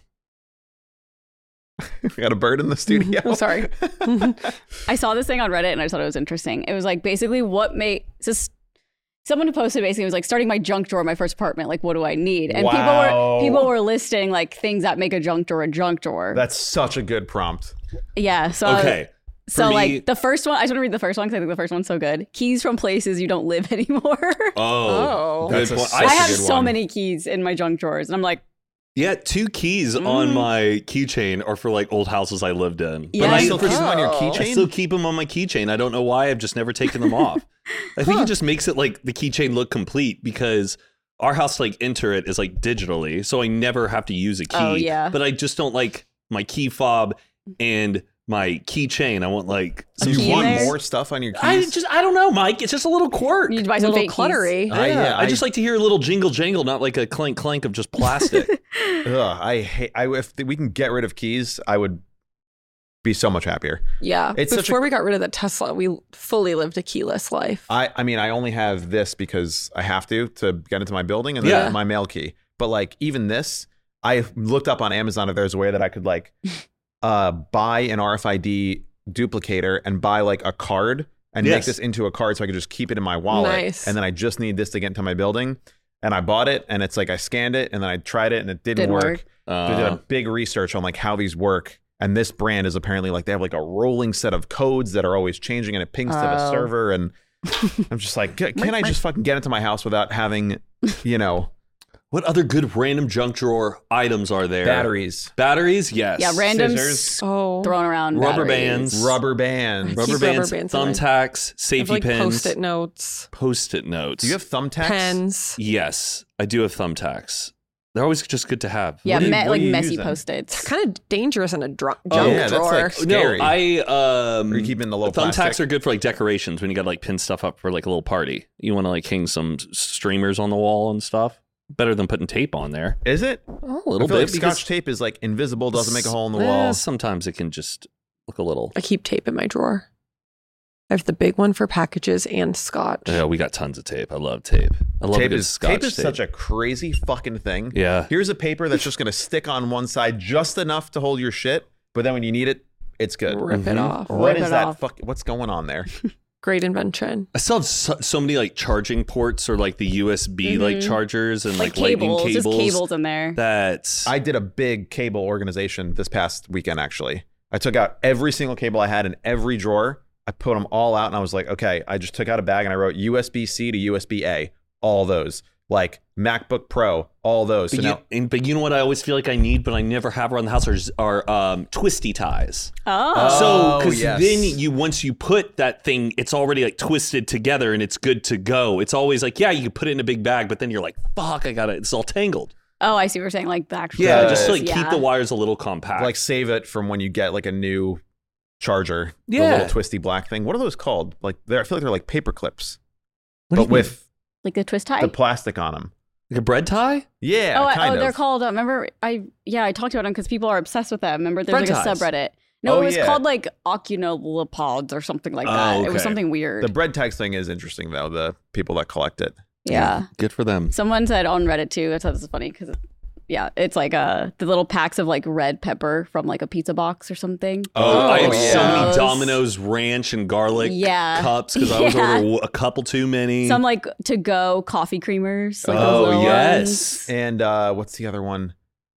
We got a bird in the studio. I'm sorry. I saw this thing on Reddit and I just thought it was interesting. It was like basically what made just someone who posted basically was like starting my junk drawer in my first apartment. Like, what do I need? And Wow. people were listing like things that make a junk drawer. That's such a good prompt. Yeah. So Okay. So For me- like the first one, I just want to read the first one because I think the first one's so good. Keys from places you don't live anymore. Oh, good That's a point. such I a have good so one. many keys in my junk drawers, and I'm like, Yeah, 2 keys on my keychain are for like old houses I lived in. Yeah. But I you still keep them on your Oh. I keychain? still keep them on my keychain. I don't know why. I've just never taken them off. I think it just makes it like the keychain look complete because our house to like enter it is like digitally, so I never have to use a key. Oh, yeah. But I just don't like my key fob and my keychain. I want like So you key want there? more stuff on your keys? I don't know, Mike. It's just a little quirk. you need to buy A some little fake keys. cluttery. Yeah, I just like to hear a little jingle jangle, not like a clank clank of just plastic. Ugh, I hate. If we can get rid of keys, I would be so much happier. Yeah. It's such a- Before we got rid of the Tesla, we fully lived a keyless life. I mean, I only have this because I have to get into my building, and then Yeah. my mail key. But like even this, I looked up on Amazon if there's a way that I could like buy an RFID duplicator and buy like a card and make Yes. this into a card so I could just keep it in my wallet. Nice. And then I just need this to get into my building. And I bought it, and it's like I scanned it, and then I tried it, and it didn't Didn't work. work. So I did a big research on like how these work. And this brand is apparently like they have like a rolling set of codes that are always changing, and it pings to the Oh. server. And I'm just like, can I just fucking get into my house without having, you know, What other good random junk drawer items are there? batteries, Batteries, yes. Yeah, random scissors, Oh. thrown around. Rubber batteries. bands. rubber bands? Rubber Keep bands, rubber bands in thumbtacks, I have, safety like pins, Post-it notes, Post-it notes. Do you have thumbtacks? pens. Yes, I do have thumbtacks. They're always just good to have. Yeah, What do you- what like are you messy using? Post-its. Kind of dangerous in a junk Oh, yeah, that's drawer. like scary. No, I Or you keep it in the low thumbtacks plastic? are good for like decorations when you got to like pin stuff up for like a little party. You want to like hang some streamers on the wall and stuff. Better than putting tape on there. Is it? A I little feel bit. like Scotch tape is like invisible, doesn't make a hole in the Eh, wall. Sometimes it can just look a little. I keep tape in my drawer. I have the big one for packages and scotch. Yeah, we got tons of tape. I love tape. I love a Tape good is Scotch tape is such a crazy fucking thing. Yeah. Here's a paper that's just gonna stick on one side just enough to hold your shit, but then when you need it, it's good. Rip it off. What Rip is it that? off. What's going on there? Great invention. I still have so many like charging ports or like the USB like chargers and like, lightning cables, cables. just cables in there. That's I did a big cable organization this past weekend. Actually, I took out every single cable I had in every drawer. I put them all out, and I was like, okay. I just took out a bag and I wrote USB-C to USB-A, all those, like MacBook Pro, all those. So But you know what I always feel like I need, but I never have around the house are twisty ties. Oh. So, because yes. then once you put that thing, it's already like twisted together and it's good to go. It's always like, yeah, you can put it in a big bag, but then you're like, fuck, it's all tangled. Oh, I see what you're saying. Like the actual. Yeah, just to like yeah. keep the wires a little compact. like save it from when you get like a new charger. Yeah. The little twisty black thing. What are those called? Like I feel like they're like paper clips, What do but you mean? with Like the twist tie. the plastic on them. Like a bread tie? Yeah, kind of. they're called. Remember, I talked about them because people are obsessed with them. Remember, there's Bread like a ties. subreddit. No, Oh, it was yeah. called like oculopods or something like Oh, that. It okay. was something weird. The bread tags thing is interesting though. The people that collect it. yeah. Good for them. Someone said on Reddit too. I thought this was funny because, it's like the little packs of like red pepper from like a pizza box or something. I had so many Those. Domino's ranch and garlic Yeah. cups because I always Yeah. order a couple too many. Some like to go coffee creamers. Like those Oh, little yes. ones. And what's the other one?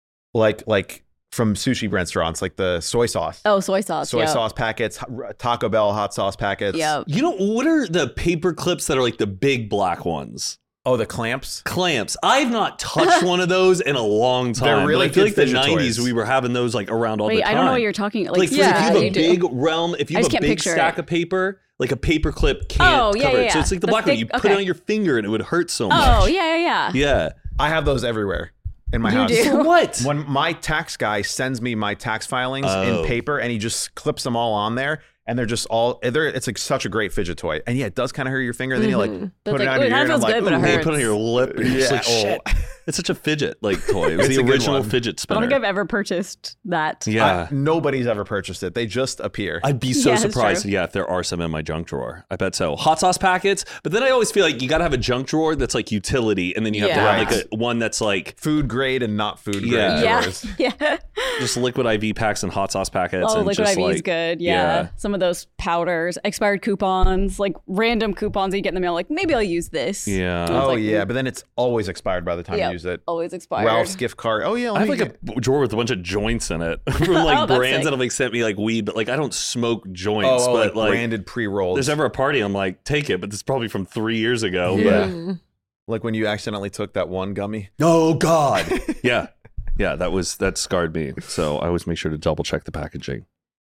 Like from sushi restaurants, like the soy sauce. Oh, soy sauce. Soy yeah. sauce packets, Taco Bell hot sauce packets. Yeah. You know, what are the paper clips that are like the big black ones? Oh, the clamps. Clamps. I've not touched one of those in a long time. They're really but I feel good like the fidget 90s toys. we were having those like around all Wait, the time. I don't know what you're talking. like Like, if you have a you do. big realm, if you I have just a can't big picture stack it. of paper, like a paper clip can't yeah, cover yeah, it. So yeah. it's like the The black one. thick- You put okay. it on your finger and it would hurt so much. Oh, yeah. Yeah. I have those everywhere in my You house. do? For what? When my tax guy sends me my tax filings Oh. in paper and he just clips them all on there and they're just all it's like such a great fidget toy. And yeah, it does kind of hurt your finger and then you like But put it's it like, on ooh, your that ear and I'm feels like, good, but it ooh, You hurts. put it on your lip and you're just like, Yeah, shit. It's such a fidget like toy. It was It's the a good original one. fidget I spinner. don't think I've ever purchased that. Yeah. nobody's ever purchased it. They just appear. I'd be so Yeah, that's surprised, true. if there are some in my junk drawer. I bet so. Hot sauce packets, but then I always feel like you got to have a junk drawer that's like utility, and then you have to Yeah. have like a one that's like Food grade and not food grade. Yeah. Yeah. drawers. Yeah. just liquid IV packs and hot sauce packets. Oh, and liquid just IV is like, good. Yeah. Some of those powders, expired coupons, like random coupons that you get in the mail. Like maybe I'll use this. Yeah. And it's Oh like, yeah, but then it's always expired by the time yeah, you use it. always expired. Ralph's gift card. Oh yeah, I have like a drawer with a bunch of joints in it from like Oh, that's brands sick. that have like sent me like weed, but like I don't smoke joints. oh, but like branded pre-rolls. there's ever a party, I'm like, take it, but it's probably from 3 years ago. Yeah. Like when you accidentally took that one gummy. But oh God. Yeah. Yeah, that scarred me. So I always make sure to double check the packaging.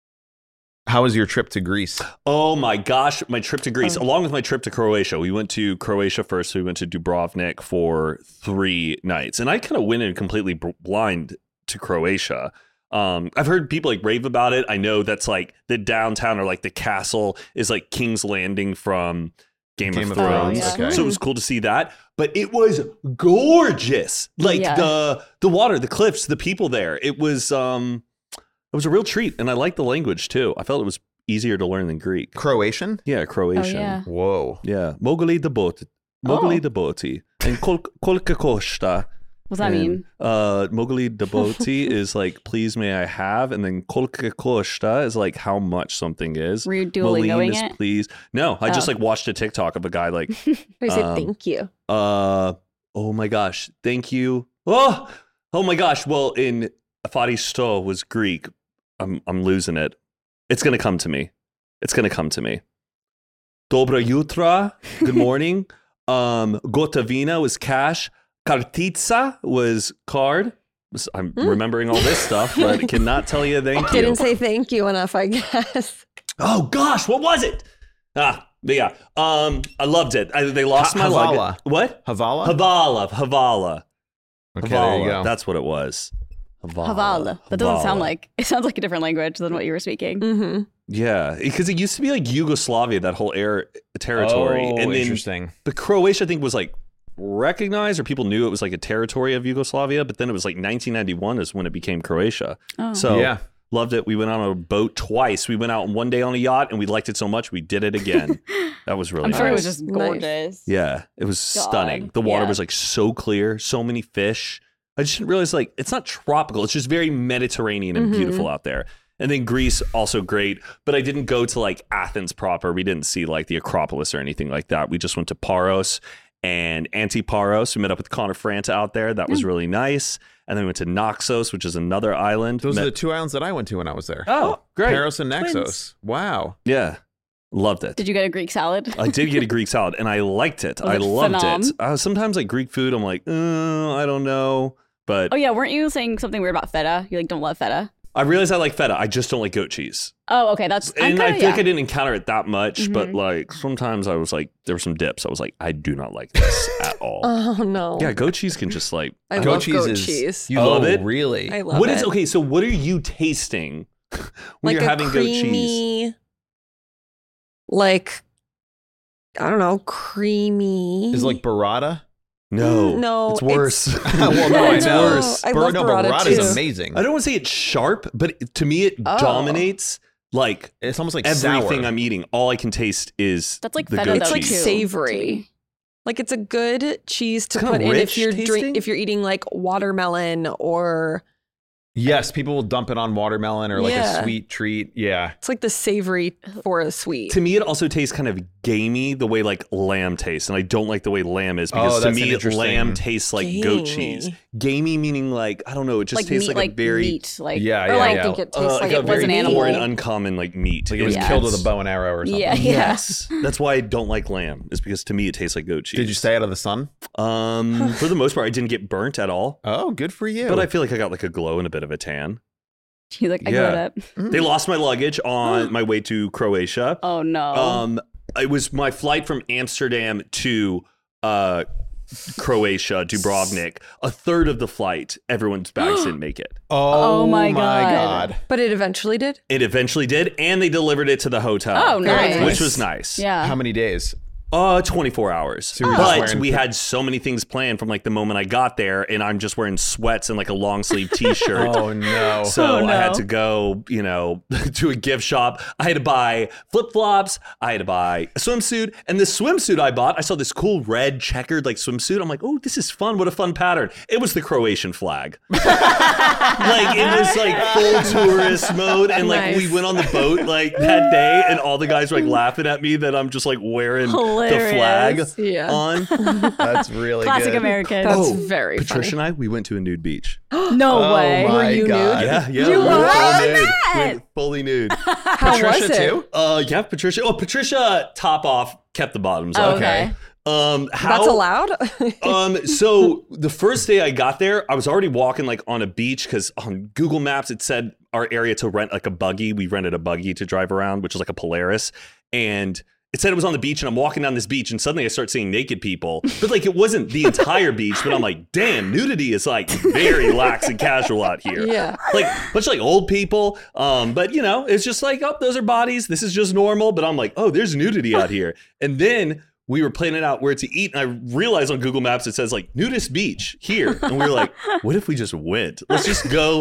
How was your trip to Greece? Oh my gosh, my trip to Greece, along with my trip to Croatia. We went to Croatia first. We went to Dubrovnik for 3 nights. And I kind of went in completely blind to Croatia. I've heard people like rave about it. I know that's like the downtown or like the castle is like King's Landing from Game of Thrones. yeah. Okay. So it was cool to see that. But it was gorgeous. Like Yeah. the water, the cliffs, the people there. It was a real treat. And I liked the language too. I felt it was easier to learn than Greek. Croatian? Yeah, Croatian. Oh, yeah. Whoa. Yeah. Mogli da boti. Mogli da boti. And kolka košta. What's that mean? Mogli da boti is like, please may I have? And then kolka košta is like how much something is. Were you Duolingoing Moline is it? please. No, I just Oh. like watched a TikTok of a guy like, I said thank you. oh my gosh, thank you. Oh my gosh. Well, in Afaristo was Greek. I'm losing it. It's gonna come to me. Dobra jutra. Good morning. Gotovina was cash. Kartica was card. I'm remembering all this stuff, but I cannot tell you thank you. Didn't say thank you enough, I guess. Oh gosh, what was it? But yeah. I loved it. They lost my Havala. luggage. What? Havala? Havala. Okay, there you go. That's what it was. Havala. That doesn't sound Havala. like, it sounds like a different language than what you were speaking. Mm-hmm. Yeah, because it used to be like Yugoslavia, that whole territory. Oh, and then, interesting. But Croatia, I think, was like recognized, or people knew it was like a territory of Yugoslavia. But then it was like 1991 is when it became Croatia. Oh. So Yeah. loved it. We went on a boat twice. We went out one day on a yacht, and we liked it so much we did it again. That was really I'm nice. sure it was just Nice. gorgeous. Yeah, it was God, stunning. The water yeah. was like so clear, so many fish. I just didn't realize like it's not tropical. It's just very Mediterranean and beautiful out there. And then Greece, also great. But I didn't go to like Athens proper. We didn't see like the Acropolis or anything like that. We just went to Paros and Antiparos. We met up with Connor Franta out there. That was really nice. And then we went to Naxos, which is another island. Those are the 2 islands that I went to when I was there. Oh, great. Paros and Naxos. Twins. Wow. Yeah. Loved it. Did you get a Greek salad? I did get a Greek salad, and I liked it. Was I it loved phenom? it. Sometimes like Greek food, I'm like, I don't know. But Oh yeah, weren't you saying something weird about feta? You like don't love feta? I realize I like feta. I just don't like goat cheese. Oh, okay. That's And I feel like I didn't encounter it that much, but like sometimes I was like, there were some dips. I was like, I do not like this at all. Oh no. Yeah, goat cheese can just like. I Goat love cheese goat is- cheese. You love it? Really? I love What it. is okay? So what are you tasting when like you're a having goat cheese? creamy, like I don't know, creamy. Is it like burrata? No, No, it's worse. Well, no, I it's know. worse. I love no, burrata burrata too. is amazing. I don't want to say it's sharp, but to me it Oh. dominates like It's almost like everything sour. I'm eating. All I can taste is That's like the feta goat though like cheese. too. savory. Like it's a good cheese to It's kinda put in if rich you're tasting. if you're eating like watermelon or Yes, people will dump it on watermelon or like Yeah. a sweet treat. Yeah. it's like the savory for a sweet. To me, it also tastes kind of gamey the way like lamb tastes, and I don't like the way lamb is because Oh, to that's me interesting. lamb tastes like goat Gamey. cheese. Gamey meaning like I don't know, it just Like tastes meat, like a very meat, like Yeah, or yeah, like, yeah. I think it tastes like a it was very an animal. foreign, uncommon like meat. Like it was Yeah. killed with a bow and arrow or something. Yeah, yeah. Yes, that's why I don't like lamb. Is because to me it tastes like goat cheese. Did you stay out of the sun? For the most part, I didn't get burnt at all, Oh, good for you. but I feel like I got like a glow and a bit of a tan. He's like, I Yeah. got it. They lost my luggage on my way to Croatia. Oh no. It was my flight from Amsterdam to Croatia, Dubrovnik. A third of the flight, everyone's bags didn't make it. Oh, Oh my God. But it eventually did. It eventually did, and they delivered it to the hotel. Oh, nice. Which was nice. yeah. How many days? 24 hours. you were just But wearing- we had so many things planned from like the moment I got there, and I'm just wearing sweats and like a long sleeve t-shirt. Oh, no. So Oh, no. I had to go, to a gift shop. I had to buy flip-flops. I had to buy a swimsuit. And the swimsuit I bought, I saw this cool red checkered like swimsuit. I'm like, oh, this is fun. What a fun pattern. It was the Croatian flag. Like it was like full tourist mode. And like we Nice. went on the boat like that day and all the guys were like laughing at me that I'm just like wearing the flag Hilarious. Yeah. on. That's really Classic good. American. That's very Patricia funny. and I, we went to a nude beach. no Oh, way. my Were you God. Yeah. You we were were? full nude. That? We were fully nude. How Patricia was it? too? Yeah, Patricia. Oh, Patricia, top off, kept the bottoms Oh, up. okay. How, That's allowed? So the first day I got there, I was already walking like on a beach because on Google Maps it said our area to rent like a buggy. We rented a buggy to drive around, which was like a Polaris, and it said it was on the beach, and I'm walking down this beach, and suddenly I start seeing naked people. But like it wasn't the entire beach, but I'm like, damn, nudity is like very lax and casual out here. Yeah. Like much like old people. But it's just like, oh, those are bodies. This is just normal. But I'm like, oh, there's nudity out here. And then we were planning out where to eat, and I realized on Google Maps it says like nudist beach here, and we were like, what if we just went? Let's just go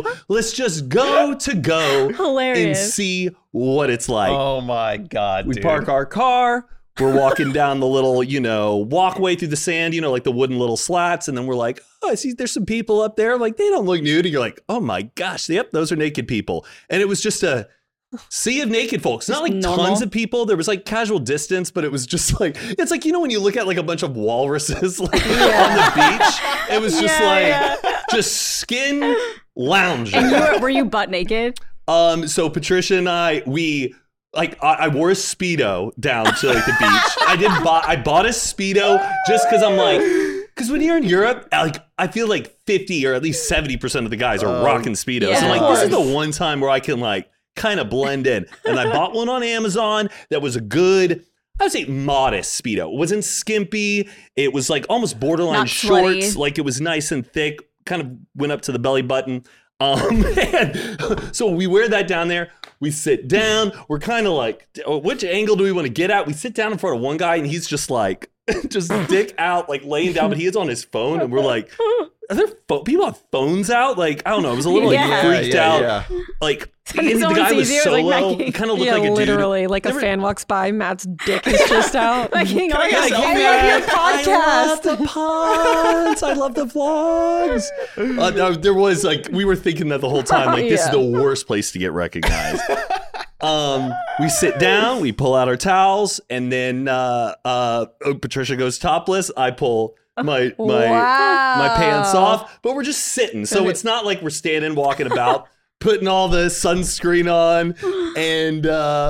and Hilarious. see what it's like. Oh, my God, We dude. park our car. We're walking down the little, walkway through the sand, like the wooden little slats. And then we're like, oh, I see there's some people up there. Like, they don't look nude. And you're like, oh my gosh, yep, those are naked people. And it was just a sea of naked folks. Not like normal. tons of people. There was like casual distance, but it was just like, it's like, when you look at like a bunch of walruses like on the beach, it was just just skin lounging. And were you butt naked? So Patricia and I wore a Speedo down to like the beach. I bought a Speedo just because I'm like, because when you're in Europe, like I feel like 50 or at least 70% of the guys are rocking Speedos. yeah, So I'm of like, this is course. the one time where I can like kind of blend in. And I bought one on Amazon that was a good, I would say modest Speedo. It wasn't skimpy. It was like almost borderline Not sweaty. shorts. Like it was nice and thick, kind of went up to the belly button. And so we wear that down there. We sit down. We're kind of like, which angle do we want to get at? We sit down in front of one guy and he's just like, just dick out, like laying down, but he is on his phone. And we're like, are there people have phones out? Like, I don't know. I was a little like Yeah. freaked out. Yeah. Like, When and the someone guy was sees you, it's like solo. Maggie. He kind of looked Yeah, like a dude. literally, like a Never- fan walks by, Matt's dick is just out. Like, hang on, I get a like, selfie? I love your I love podcast. the pods. I love the vlogs. No, there was like, we were thinking that the whole time, like, this is Yeah. the worst place to get recognized. We sit down, we pull out our towels, and then Patricia goes topless. I pull my Wow. pants off, but we're just sitting. So it's not like we're standing, walking about. putting all the sunscreen on, and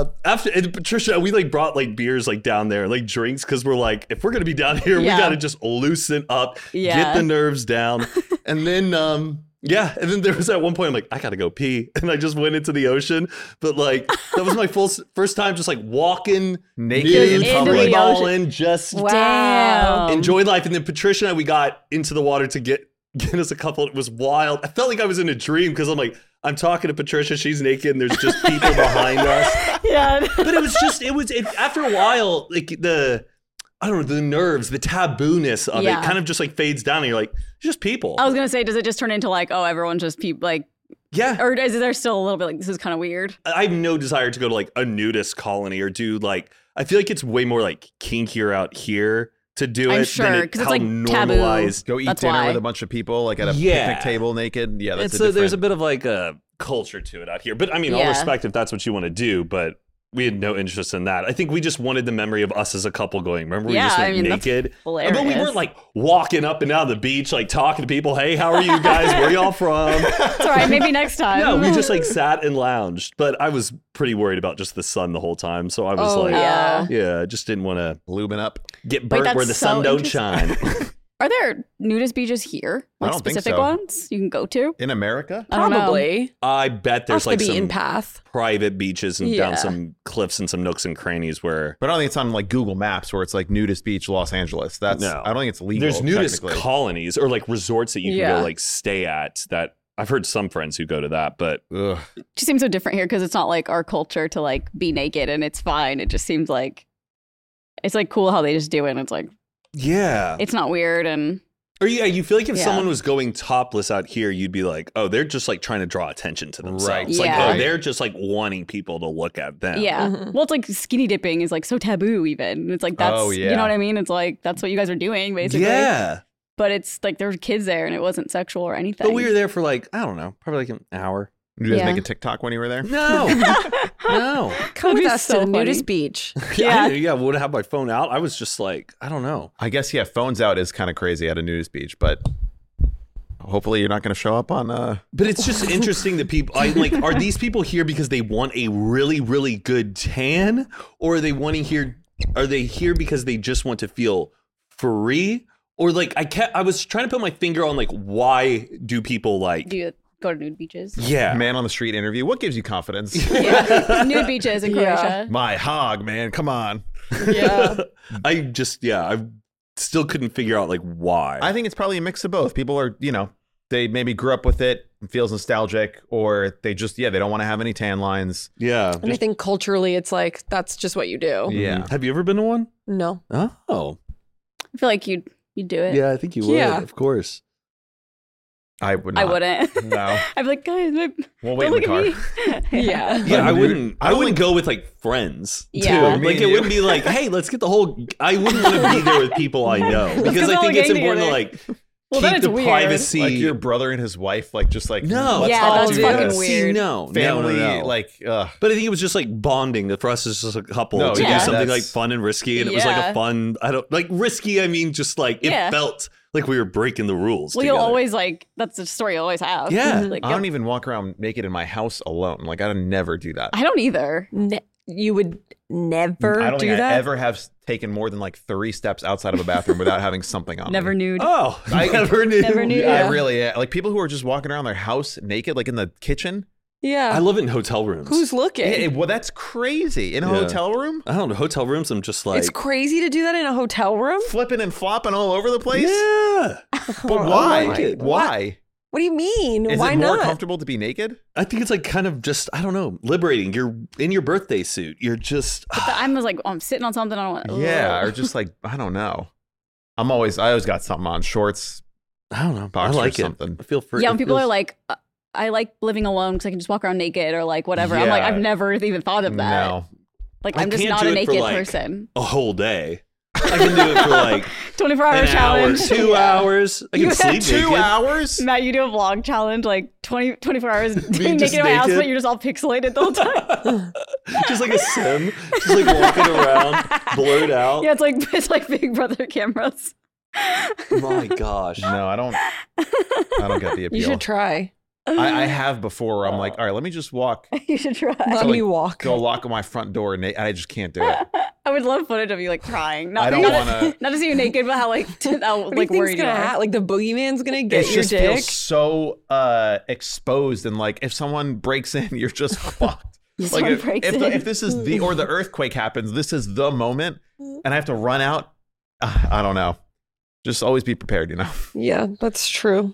Patricia, we like brought like beers like down there, like drinks, because we're like, if we're gonna be down here, we gotta just loosen up, get the nerves down, and then and then there was at one point I'm like, I gotta go pee, and I just went into the ocean, but like that was my first time just like walking naked in public, balling, just Wow. enjoy life, and then Patricia and I, we got into the water to get us a couple. It was wild. I felt like I was in a dream because I'm like, I'm talking to Patricia, she's naked, and there's just people behind us. Yeah. But it was after a while, like the nerves, the taboo-ness of it kind of just like fades down, and you're like, it's just people. I was gonna say, does it just turn into like, oh, everyone's just people, like, yeah. or is there still a little bit like, this is kind of weird? I have no desire to go to like a nudist colony or do like, I feel like it's way more like kinkier out here to do I'm it. sure, because it's like normalized. Go eat That's dinner why. with a bunch of people, like at a picnic table naked. Yeah, that's There's a bit of like a culture to it out here. But I mean, I'll Yeah. respect if that's what you want to do, but we had no interest in that. I think we just wanted the memory of us as a couple going, remember we just went naked? hilarious. But we weren't like walking up and down the beach, like talking to people, hey, how are you guys? Where y'all from? It's all right, maybe next time. No, we just like sat and lounged. But I was pretty worried about just the sun the whole time. So I was yeah. I just didn't want to lubing up. get burnt that's where the so sun don't interesting. shine. Are there nudist beaches here? Like I don't think specific so. ones you can go to? In America? I don't know. Probably. I bet there's Off like the beaten some path. private beaches and Yeah. down some cliffs and some nooks and crannies where But I don't think it's on like Google Maps where it's like nudist beach, Los Angeles. That's No. I don't think it's legal. there's nudist technically. colonies or like resorts that you can Yeah. go like stay at. That I've heard some friends who go to that, but Ugh. It just seems so different here because it's not like our culture to like be naked and it's fine. It just seems like it's like cool how they just do it. And it's like yeah. it's not weird and Or yeah, you feel like if Yeah. someone was going topless out here, you'd be like, oh, they're just like trying to draw attention to themselves. Right. Like, Yeah. oh, they're just like wanting people to look at them. yeah. Mhm. Well, it's like skinny dipping is like so taboo even. It's like that's Oh, you yeah. know what I mean? It's like that's what you guys are doing basically. Yeah. But it's like there were kids there and it wasn't sexual or anything. But we were there for like, I don't know, probably like an hour. Did you guys Yeah. make a TikTok when you were there? No. No. Come That'd with be us so to the funny. nudist beach. Yeah. Would have my phone out. I was just like, I don't know. I guess yeah, phones out is kind of crazy at a nudist beach, but hopefully you're not going to show up on But it's just interesting that people, are these people here because they want a really, really good tan? Or are they here because they just want to feel free? Or like, I was trying to put my finger on like, why do people like, Do you go to nude beaches? yeah. man on the street interview. What gives you confidence? Yeah. Nude beaches in Yeah. Croatia. My hog, man. Come on. Yeah. I still couldn't figure out like why. I think it's probably a mix of both. People are, they maybe grew up with it, feels nostalgic, or they just, they don't want to have any tan lines. yeah. And I think culturally, it's like, that's just what you do. Yeah. Have you ever been to one? No. Oh. I feel like you'd do it. Yeah, I think you would. Yeah. Of course. I would I not. wouldn't. No. I'd be like, guys, We'll don't wait in look the car. at me. Yeah. Yeah, I Dude, wouldn't. I I don't wouldn't go with like friends. Yeah. too. Me Like and it you. wouldn't be like, hey, let's get the whole. I wouldn't want to be there with people I know because Because I all think it's gang important to together. like Well, then keep it's the weird. privacy. Like your brother and his wife, like just like No. let's Yeah, not that's do fucking this. weird. No, Family, no. like, But I think it was just like bonding. For us, it's just a couple No, to yeah, do something like that's- fun and risky, and it was like Yeah. a fun. I don't like risky. I mean, just like it Yeah. felt like we were breaking the rules. Well, you'll together. always like that's the story you always have. Yeah. Like, I don't even walk around naked in my house alone. Like I would never do that. I don't either. You would never I don't do think that? I ever have taken more than like 3 steps outside of a bathroom without having something on. Never me. nude. Oh, I never knew. Never knew. Yeah, Yeah. really. Like people who are just walking around their house naked, like in the kitchen. Yeah. I love it in hotel rooms. Who's looking? Well, that's crazy. In a Yeah. hotel room, I don't know. Hotel rooms. I'm just like It's crazy to do that in a hotel room? flipping and flopping all over the place. yeah. But why? like it. Why? What do you mean? Is Why it more not? comfortable to be naked? I think it's like kind of just I don't know, liberating. You're in your birthday suit. You're just But I was like, oh, I'm sitting on something. I don't want. Yeah, or just like I don't know. I always got something on, shorts. I don't know. Boxer I like or it. something. I feel free. Yeah, it when people feels- are like, I like living alone because I can just walk around naked or like whatever. I'm like, Yeah. I've never even thought of that. No. Like, I I'm just can't not do a it for, naked like, person. a whole day. I can do it for like 24-hour an hour, challenge. 2 hours. I can You sleep have 2 naked. hours? Matt, you do a vlog challenge like 24 hours being just naked in my house, naked? but you're just all pixelated the whole time. Just like a sim, just like walking around, blurred out. Yeah, it's like Big Brother cameras. My gosh. No, I don't get the appeal. You should try. I have before where I'm like, all right, let me just walk. You should try. Let So, me like, walk. Go lock on my front door, and I just can't do it. I would love footage of you like crying. Not, I don't not, wanna- not to see you naked, but how like how What do you like think's worried you gonna are. happen? Like the boogeyman's gonna get It your just dick. feels so exposed, and like if someone breaks in, you're just fucked. Like Someone breaks in. if this is the earthquake happens, this is the moment, and I have to run out. I don't know. Just always be prepared, you know. Yeah, that's true.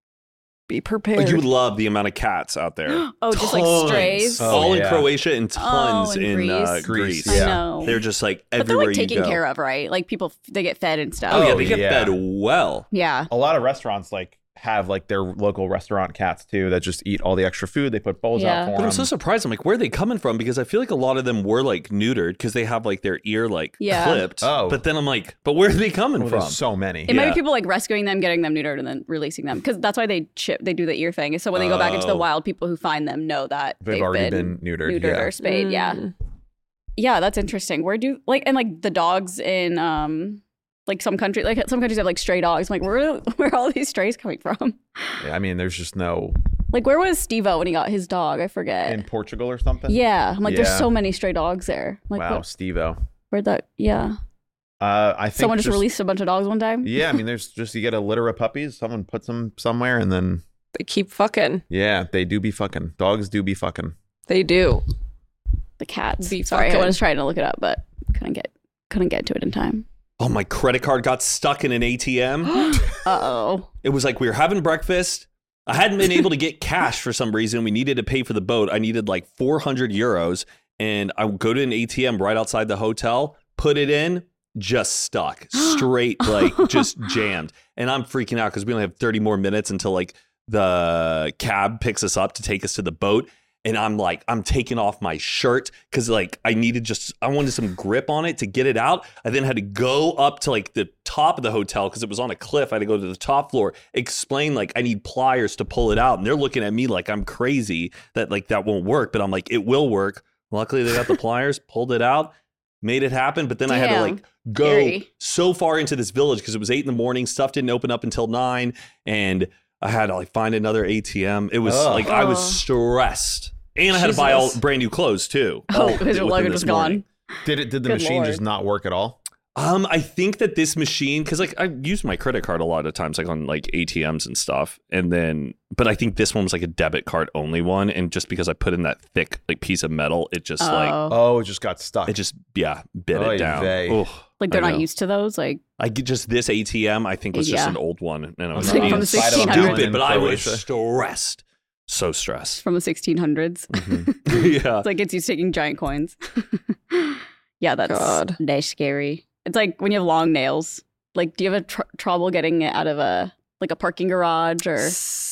Be prepared. You would love the amount of cats out there. Oh, just like Tons. strays. Oh, All in yeah. Croatia and tons in in Greece. Greece. I Yeah. know. They're just like but they're everywhere like taken you go. care of, right? Like people, they get fed and stuff. Oh, yeah, Oh, they get yeah. fed well. Yeah. A lot of restaurants like have like their local restaurant cats too that just eat all the extra food. They put bowls Yeah. out for But them. I'm so surprised. I'm like, where are they coming from? Because I feel like a lot of them were like neutered because they have like their ear like Yeah. clipped. Oh. But then I'm like, but where are they coming Well, from? there's so many. It might Yeah. be people like rescuing them, getting them neutered, and then releasing them. Because that's why they do the ear thing. So when they go back into the Oh. wild, people who find them know that They've already been neutered. Yeah. or spayed. Yeah. Yeah, that's interesting. Where do like and like the dogs in like some countries have like stray dogs. I'm like, where are all these strays coming from? Yeah, I mean, there's just no Like where was Steve-O when he got his dog? I forget. in Portugal or something. Yeah. I'm like, Yeah. there's so many stray dogs there. I'm like, Wow, Steve-O. where'd that yeah. I think Someone just released a bunch of dogs one time. Yeah, I mean, there's just you get a litter of puppies. Someone puts them somewhere, and then They keep fucking. yeah, they do be fucking. Dogs do be fucking. They do. The cats. Be Sorry, I fucking. was trying to look it up, but couldn't get to it in time. Oh, my credit card got stuck in an ATM. Uh-oh. It was like we were having breakfast. I hadn't been able to get cash for some reason. We needed to pay for the boat. I needed like 400 euros. And I would go to an ATM right outside the hotel, put it in, just stuck. Straight, like just jammed. And I'm freaking out because we only have 30 more minutes until like the cab picks us up to take us to the boat. And I'm like, I'm taking off my shirt because like I wanted some grip on it to get it out. I then had to go up to like the top of the hotel because it was on a cliff. I had to go to the top floor, explain like I need pliers to pull it out. And they're looking at me like I'm crazy that like that won't work. But I'm like, it will work. Luckily they got the pliers, pulled it out, made it happen. But then I had to Damn. like go Scary. so far into this village because it was 8 a.m. Stuff didn't open up until 9. And I had to like find another ATM. It was Ugh. like I was Ugh. stressed. And I had to buy all Jesus. brand new clothes too. Oh, all because your within luggage this was morning. gone. Did the Good machine Lord. just not work at all? I think that this machine, because like I use my credit card a lot of times, like on like ATMs and stuff, and then, but I think this one was like a debit card only one, and just because I put in that thick like piece of metal, it just like Oh, it just got stuck. it just bit Oy it down. vey. Ugh, Like they're I not know. used to those. Like I get just this ATM. I think was just Yeah. an old one, and I was It's like being from the Inside of a 1600s. mountain stupid, in but I was Croatia. stressed, so stressed. from the 1600s. Yeah. It's like it's you taking giant coins. Yeah, God. that's scary. It's like when you have long nails. Like, do you have trouble getting it out of a parking garage or?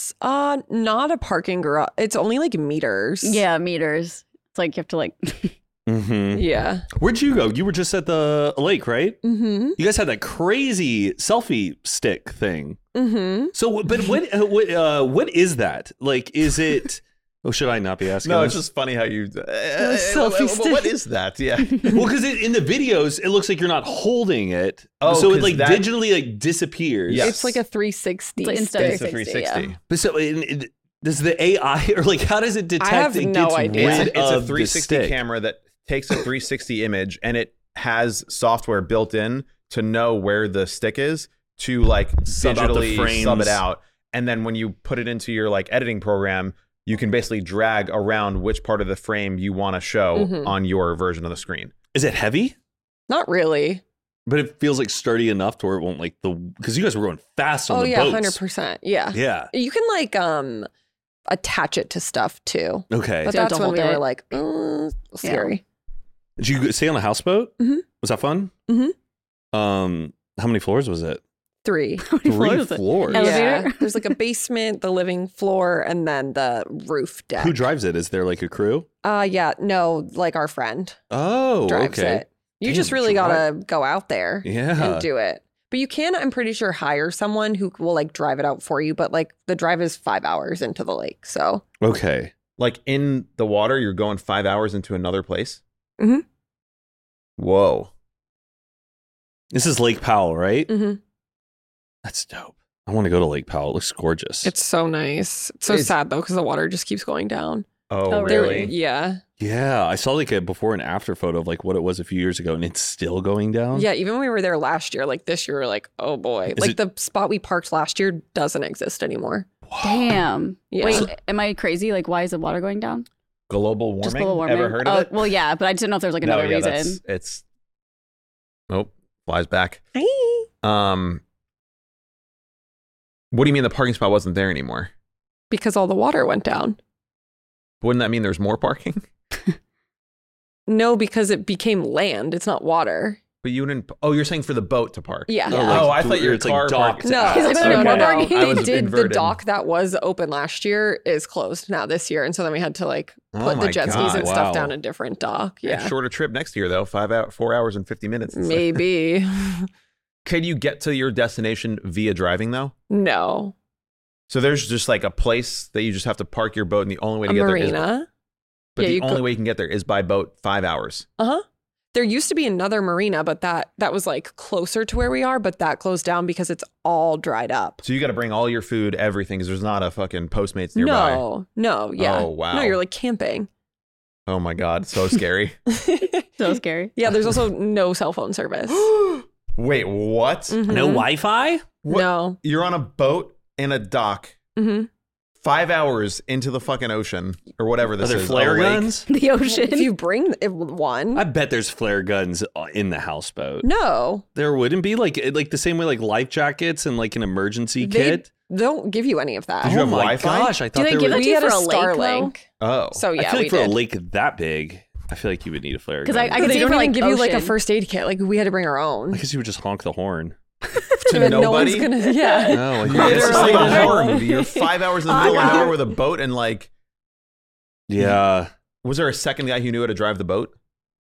Not a parking garage. It's only like meters. Yeah, meters. It's like you have to like. Mm-hmm. Yeah. Where'd you go? You were just at the lake, right? Mm-hmm. You guys had that crazy selfie stick thing. Mm-hmm. So, but what is that? Like, is it? Oh, should I not be asking? No, this? it's just funny how you. selfie stick. What is that? Yeah. Well, because in the videos, it looks like you're not holding it. Oh, so it 'cause like that- digitally like disappears. Yes. It's like a 360. It's like stick. instant It's a 360. But so does the AI or like how does it detect? I have it no gets idea. rid It's a of the 360 stick? camera that takes a 360 image, and it has software built in to know where the stick is to like Sub out the digitally frames. sub it out. And then when you put it into your like editing program, you can basically drag around which part of the frame you want to show Mhm. on your version of the screen. Is it heavy? Not really. But it feels like sturdy enough to where it won't like because you guys were going fast on Oh the yeah, boats. 100%. Yeah. Yeah. You can like attach it to stuff too. Okay. But So you have that's to when we hold were it. like, scary. Did you stay on a houseboat? Mhm. Was that fun? Mhm. How many floors was it? 3. How many floors is it? floors. Elevator? Yeah. There's like a basement, the living floor, and then the roof deck. Who drives it? Is there like a crew? Yeah, no, like our friend Oh, drives okay. it. You Damn, just really drive- gotta go out there Yeah. and do it. But you can, I'm pretty sure, hire someone who will like drive it out for you. But like the drive is 5 hours into the lake. So Okay. Like in the water, you're going 5 hours into another place. Mhm. Whoa. This is Lake Powell, right? mhm. That's dope. I want to go to Lake Powell. It looks gorgeous. It's so nice. It's so sad though because the water just keeps going down. Oh, really? really? Yeah. Yeah, I saw like a before and after photo of like what it was a few years ago, and it's still going down. Yeah, even when we were there last year, like this year, we're like, oh boy. Is it- the spot we parked last year doesn't exist anymore. Damn. Yeah. Wait, am I crazy? Like, why is the water going down? Global warming? Just global warming. Ever heard of it? Well, yeah, but I didn't know if there's like No, another yeah, reason. it's. Oh, flies back. Hey. What do you mean the parking spot wasn't there anymore? Because all the water went down. Wouldn't that mean there's more parking? No, because it became land. It's not water. But you didn't. Oh, you're saying for the boat to park? Yeah. Oh, I thought your it's like car docked. parked. No, He's like, no, no, no. Okay. I They was did inverted. the dock that was open last year is closed now this year, and so then we had to like Oh put the my jet skis God. and Wow. stuff down a different dock. Yeah, Shorter trip next year though. 4 hours and 50 minutes. maybe. Can you get to your destination via driving though? No, So there's just like a place that you just have to park your boat, and the only way a to get there marina. is. But Yeah, the you only go- way you can get there is by boat. 5 hours. There used to be another marina, but that was like closer to where we are, but that closed down because it's all dried up. So you got to bring all your food, everything, because there's not a fucking Postmates nearby. No, yeah. Oh, wow. No, you're like camping. Oh my God, so scary. So scary. Yeah, there's also no cell phone service. Wait, what? Mhm. No Wi-Fi? What? No. You're on a boat in a dock. hmm 5 hours into the fucking ocean or whatever Are this there is. flare a lake. guns? The ocean. If you bring one, I bet there's flare guns in the houseboat. no, There wouldn't be like the same way like life jackets and like an emergency they kit. don't give you any of that. Did you Oh have my Wi-Fi? gosh! I Do thought they there give were. it to We you had a for a lake, Starlink. Oh. So yeah, I feel we like for did. a lake that big, I feel like you would need a flare 'Cause gun. I But could they see it don't for, even like, give you like a ocean. first aid kit. Like we had to bring our own. I guess you would just honk the horn. To But no nobody? one's gonna. Yeah. No, like, Yeah, it's just like a Literally. horror movie. You're 5 hours in the middle of nowhere with a boat, and like, yeah. was there a second guy who knew how to drive the boat?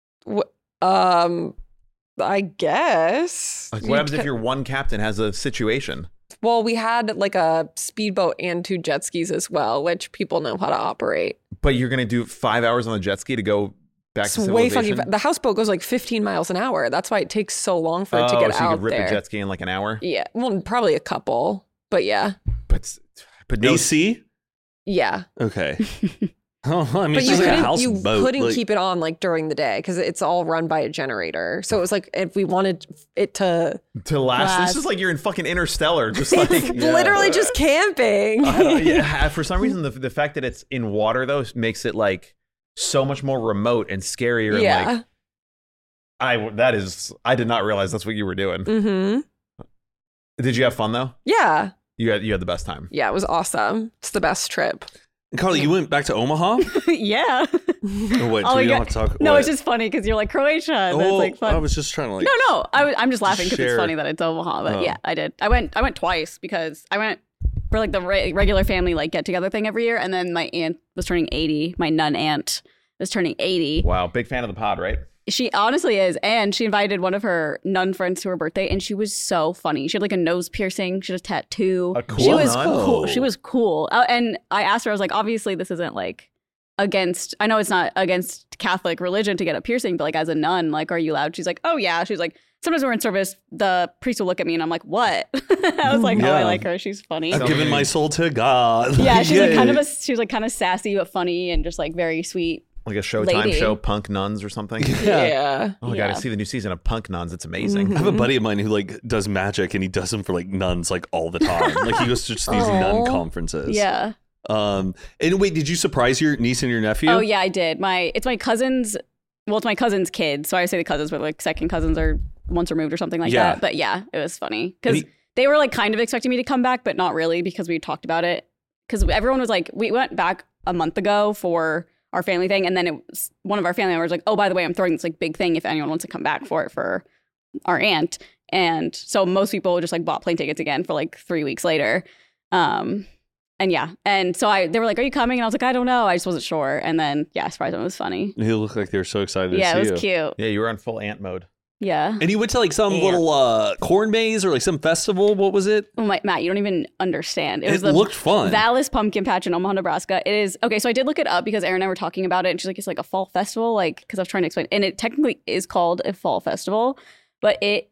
I guess. Like, what happens if your one captain has a situation? Well, we had like a speedboat and 2 jet skis as well, which people know how to operate. But you're gonna do 5 hours on the jet ski to go back It's to way civilization? fucking. The houseboat goes like 15 miles an hour. That's why it takes so long for it to Oh, get so you out could rip there. a jet ski in like an hour? Yeah, well, probably a couple, but yeah, But no, AC? yeah. Okay. Oh, I mean, But it's you just like a couldn't, houseboat. like, keep it on like during the day because it's all run by a generator. So it was like if we wanted it to, to last. This Last. is like you're in fucking Interstellar. Just like it's literally just camping. yeah, for some reason, the fact that it's in water though makes it like so much more remote and scarier. And Yeah. like, I did not realize that's what you were doing. Mm-hmm. Did you have fun though? Yeah. You had the best time. Yeah, it was awesome. It's the best trip. Carly, you went back to Omaha? Yeah. Or what? Oh, so we yeah. don't have to talk. No, what? it's just funny because you're like Croatia. And Oh, that's like fun. I was just trying to like. No. I'm just laughing because share- it's funny that it's Omaha. But Oh. yeah, I did. I went twice because I went for like the regular family like get together thing every year, and then my aunt was turning 80. My nun aunt was turning 80. Wow, big fan of the pod, right? She honestly is, and she invited one of her nun friends to her birthday, and she was so funny. She had like a nose piercing. She had a tattoo. A cool she was nun? cool. She was cool. And I asked her, I was like, obviously this isn't like against. I know it's not against Catholic religion to get a piercing, but like as a nun, like, are you allowed? She's like, oh yeah. She's like, sometimes we're in service, the priest will look at me, and I'm like, what? I was like, oh, I Yeah. like her. She's funny. I've given my soul to God. Yeah, she's like Yay. she was like kind of sassy but funny and just like very sweet. Like a Showtime Lady. show, Punk Nuns or something. Yeah. Oh my god, Yeah. I see the new season of Punk Nuns. It's amazing. I have a buddy of mine who like does magic and he does them for like nuns like all the time. Like he goes to just these Aw. nun conferences. Yeah. And wait, did you surprise your niece and your nephew? Oh yeah, I did. It's my cousin's. Well, it's my cousin's kid. So I say the cousins, but like second cousins are once removed or something like Yeah. that. But yeah, it was funny And because he- they were like kind of expecting me to come back, but not really because we talked about it. Because everyone was like, we went back a month ago for our family thing, and then it was one of our family members was like, oh, by the way, I'm throwing this like big thing if anyone wants to come back for it for our aunt. And so most people just like bought plane tickets again for like 3 weeks later. And yeah, and so they were like, "Are you coming?" And I was like, "I don't know. I just wasn't sure." And then yeah, I surprised them. It was funny. He looked like they were so excited Yeah, to it see was you. cute. Yeah, you were on full ant mode. Yeah. And you went to like some little corn maze or like some festival. What was it? Oh my, Matt, you don't even understand. It It was the looked fun. Vallis Pumpkin Patch in Omaha, Nebraska. It is okay. So I did look it up because Erin and I were talking about it, and she's like, "It's like a fall festival," like because I was trying to explain, and it technically is called a fall festival, but it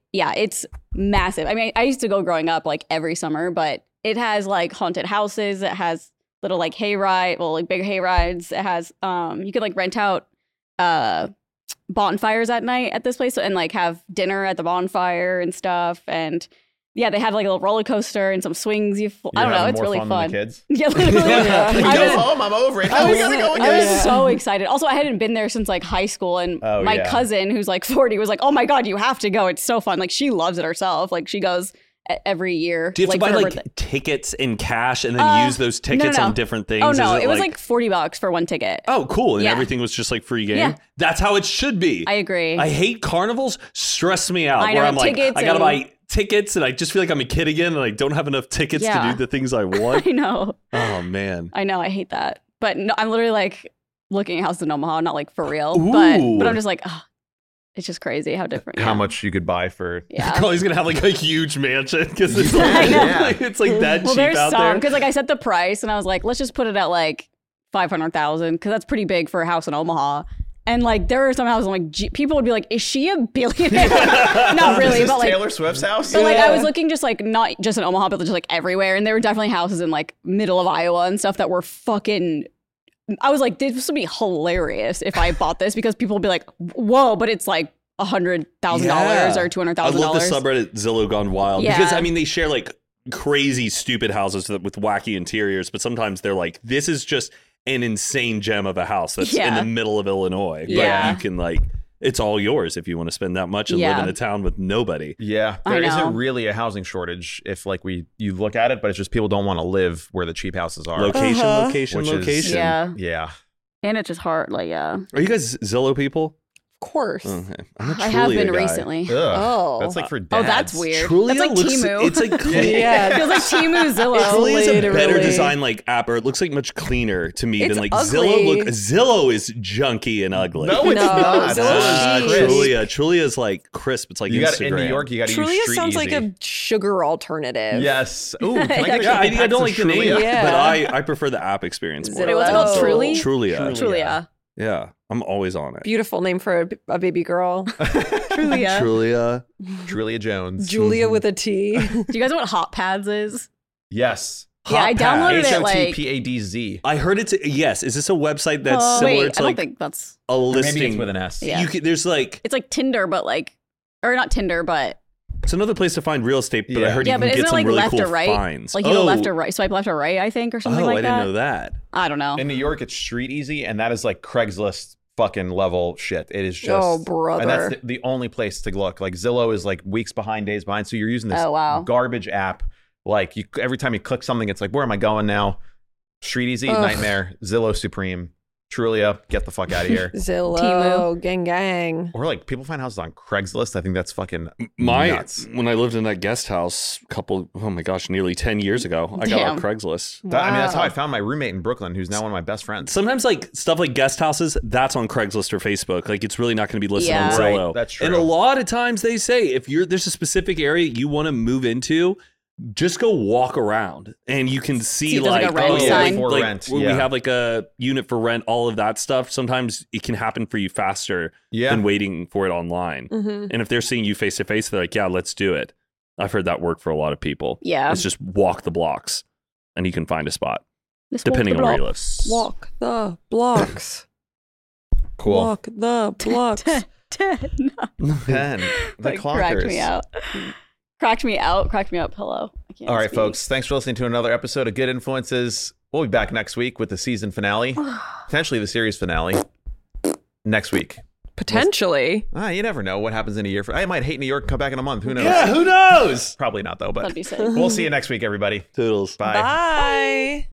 yeah, it's massive. I mean, I used to go growing up like every summer, but it has like haunted houses. It has little like like big hay rides. It has you could like rent out bonfires at night at this place and like have dinner at the bonfire and stuff. And yeah, they had like a little roller coaster and some swings. I don't know, it's really fun. Kids. Yeah, literally. Go home. I'm over it. I We gotta go again. was so excited. Also, I hadn't been there since like high school, and my cousin, who's like 40, was like, "Oh my god, you have to go! It's so fun!" Like she loves it herself. Like she goes every year. Do you have to buy for her like birthday. tickets in cash and then use those tickets no. on different things? Oh no, Is it was like $40 for one ticket. Oh, cool. And Yeah. everything was just like free game? Yeah. That's how it should be. I agree. I hate carnivals. Stress me out. I know, where I'm like, tickets I gotta and- buy tickets and I just feel like I'm a kid again and I don't have enough tickets to Yeah. do the things I want. I know. Oh, man. I know. I hate that. But no, I'm literally like looking at houses in Omaha, not like for real. Ooh. But I'm just like, oh, it's just crazy how different. How yeah. much you could buy for? Yeah. Carly's gonna have like a huge mansion because it's, I know. like, it's like that Well, cheap there's out some there. because like I set the price and I was like, let's just put it at like 500,000 because that's pretty big for a house in Omaha. And like there are some houses I'm like, people would be like, is she a billionaire? Not really, Is this but like. Taylor Swift's house? But like I was looking just like not just in Omaha, but just like everywhere, and there were definitely houses in like middle of Iowa and stuff that were fucking. I was like, this would be hilarious if I bought this because people would be like, whoa, but it's like $100,000 Yeah. or I $200,000. love the subreddit Zillow Gone Wild Yeah. because I mean they share like crazy stupid houses with wacky interiors, but sometimes they're like, this is just an insane gem of a house that's in Yeah. the middle of Illinois. Yeah. But you can like, it's all yours if you want to spend that much and live Yeah. in a town with nobody. Yeah, I there know. isn't really a housing shortage if like you look at it, but it's just people don't want to live where the cheap houses are. Location, location, Which is- location. Yeah. Yeah. And it's just hard. Like, yeah. Are you guys Zillow people? Of course. Okay. I'm a I have Trulia been guy. recently. Ugh, Oh. that's like for dads. Oh, that's weird. Trulia That's like looks, Temu. It's like It feels like Temu Zillow. Trulia is a better Literally. design like app, or it looks like much cleaner to me It's than like ugly. Zillow is junky and ugly. No, it's No, not. Zillow's It's chic. crisp. Trulia is like crisp. It's like You got Instagram. in New York. You got to use Trulia Street sounds like Easy. a sugar alternative. Yes. Ooh, can I get a Yeah, couple I packs don't of like the name, Trulia? Yeah. but I prefer the app experience more. Wait, what's it called? Zillow. Truly? Trulia. Trulia. Yeah, I'm always on it. Beautiful name for a baby girl. Trulia. Trulia. Trulia Jones. Julia with a T. Do you guys know what Hot Pads is? Yes. Yeah, I downloaded it like. HOTPADZ. I heard it's yes. Is this a website that's Oh, similar wait, to I don't like think that's. a Maybe listing? it's with an S. Yeah. You can, there's like It's like Tinder, but like, or not Tinder, but it's another place to find real estate, but I Yeah. heard yeah, you but can isn't get it some like really left cool or right? finds. Like you go left or right, swipe left or right, I think, or something Oh, like I that. didn't know that. I don't know. In New York, it's Street Easy, and that is like Craigslist fucking level shit. It is just. Oh, brother. And that's the only place to look. Like Zillow is like weeks behind, days behind. So you're using this Oh, wow. garbage app. Like every time you click something, it's like, where am I going now? Street Easy, Ugh. Nightmare, Zillow Supreme, Trulia, get the fuck out of here. Zillow. Temu. Gang. Or like people find houses on Craigslist. I think that's fucking My nuts. when I lived in that guest house nearly 10 years ago, I got on Damn. Craigslist. I mean, that's how Wow. I found my roommate in Brooklyn, who's now one of my best friends. Sometimes like stuff like guest houses, that's on Craigslist or Facebook. Like it's really not going to be listed Yeah. on Right, Zillow. that's true. And a lot of times they say if there's a specific area you want to move into, just go walk around and you can see See if there's, like, like, a rent oh, sign. For like, rent, when yeah. we have like a unit for rent, all of that stuff. Sometimes it can happen for you faster Yeah. than waiting for it online. Mm-hmm. And if they're seeing you face to face, they're like, yeah, let's do it. I've heard that work for a lot of people. Yeah. Let's just walk the blocks and you can find a spot Just depending walk on the where you block. live. Walk the blocks. Cool. Walk the blocks. 10. 10. The Like, clockers. cracked me out. Cracked me out. Cracked me up. Hello. I can't All right, speak. folks. Thanks for listening to another episode of Good Influences. We'll be back next week with the season finale, potentially the series finale next week. Potentially. You never know what happens in a year. I might hate New York and come back in a month. Who knows? Yeah, who knows? Probably not, though. But That'd be sick. we'll see you next week, everybody. Toodles. Bye. Bye.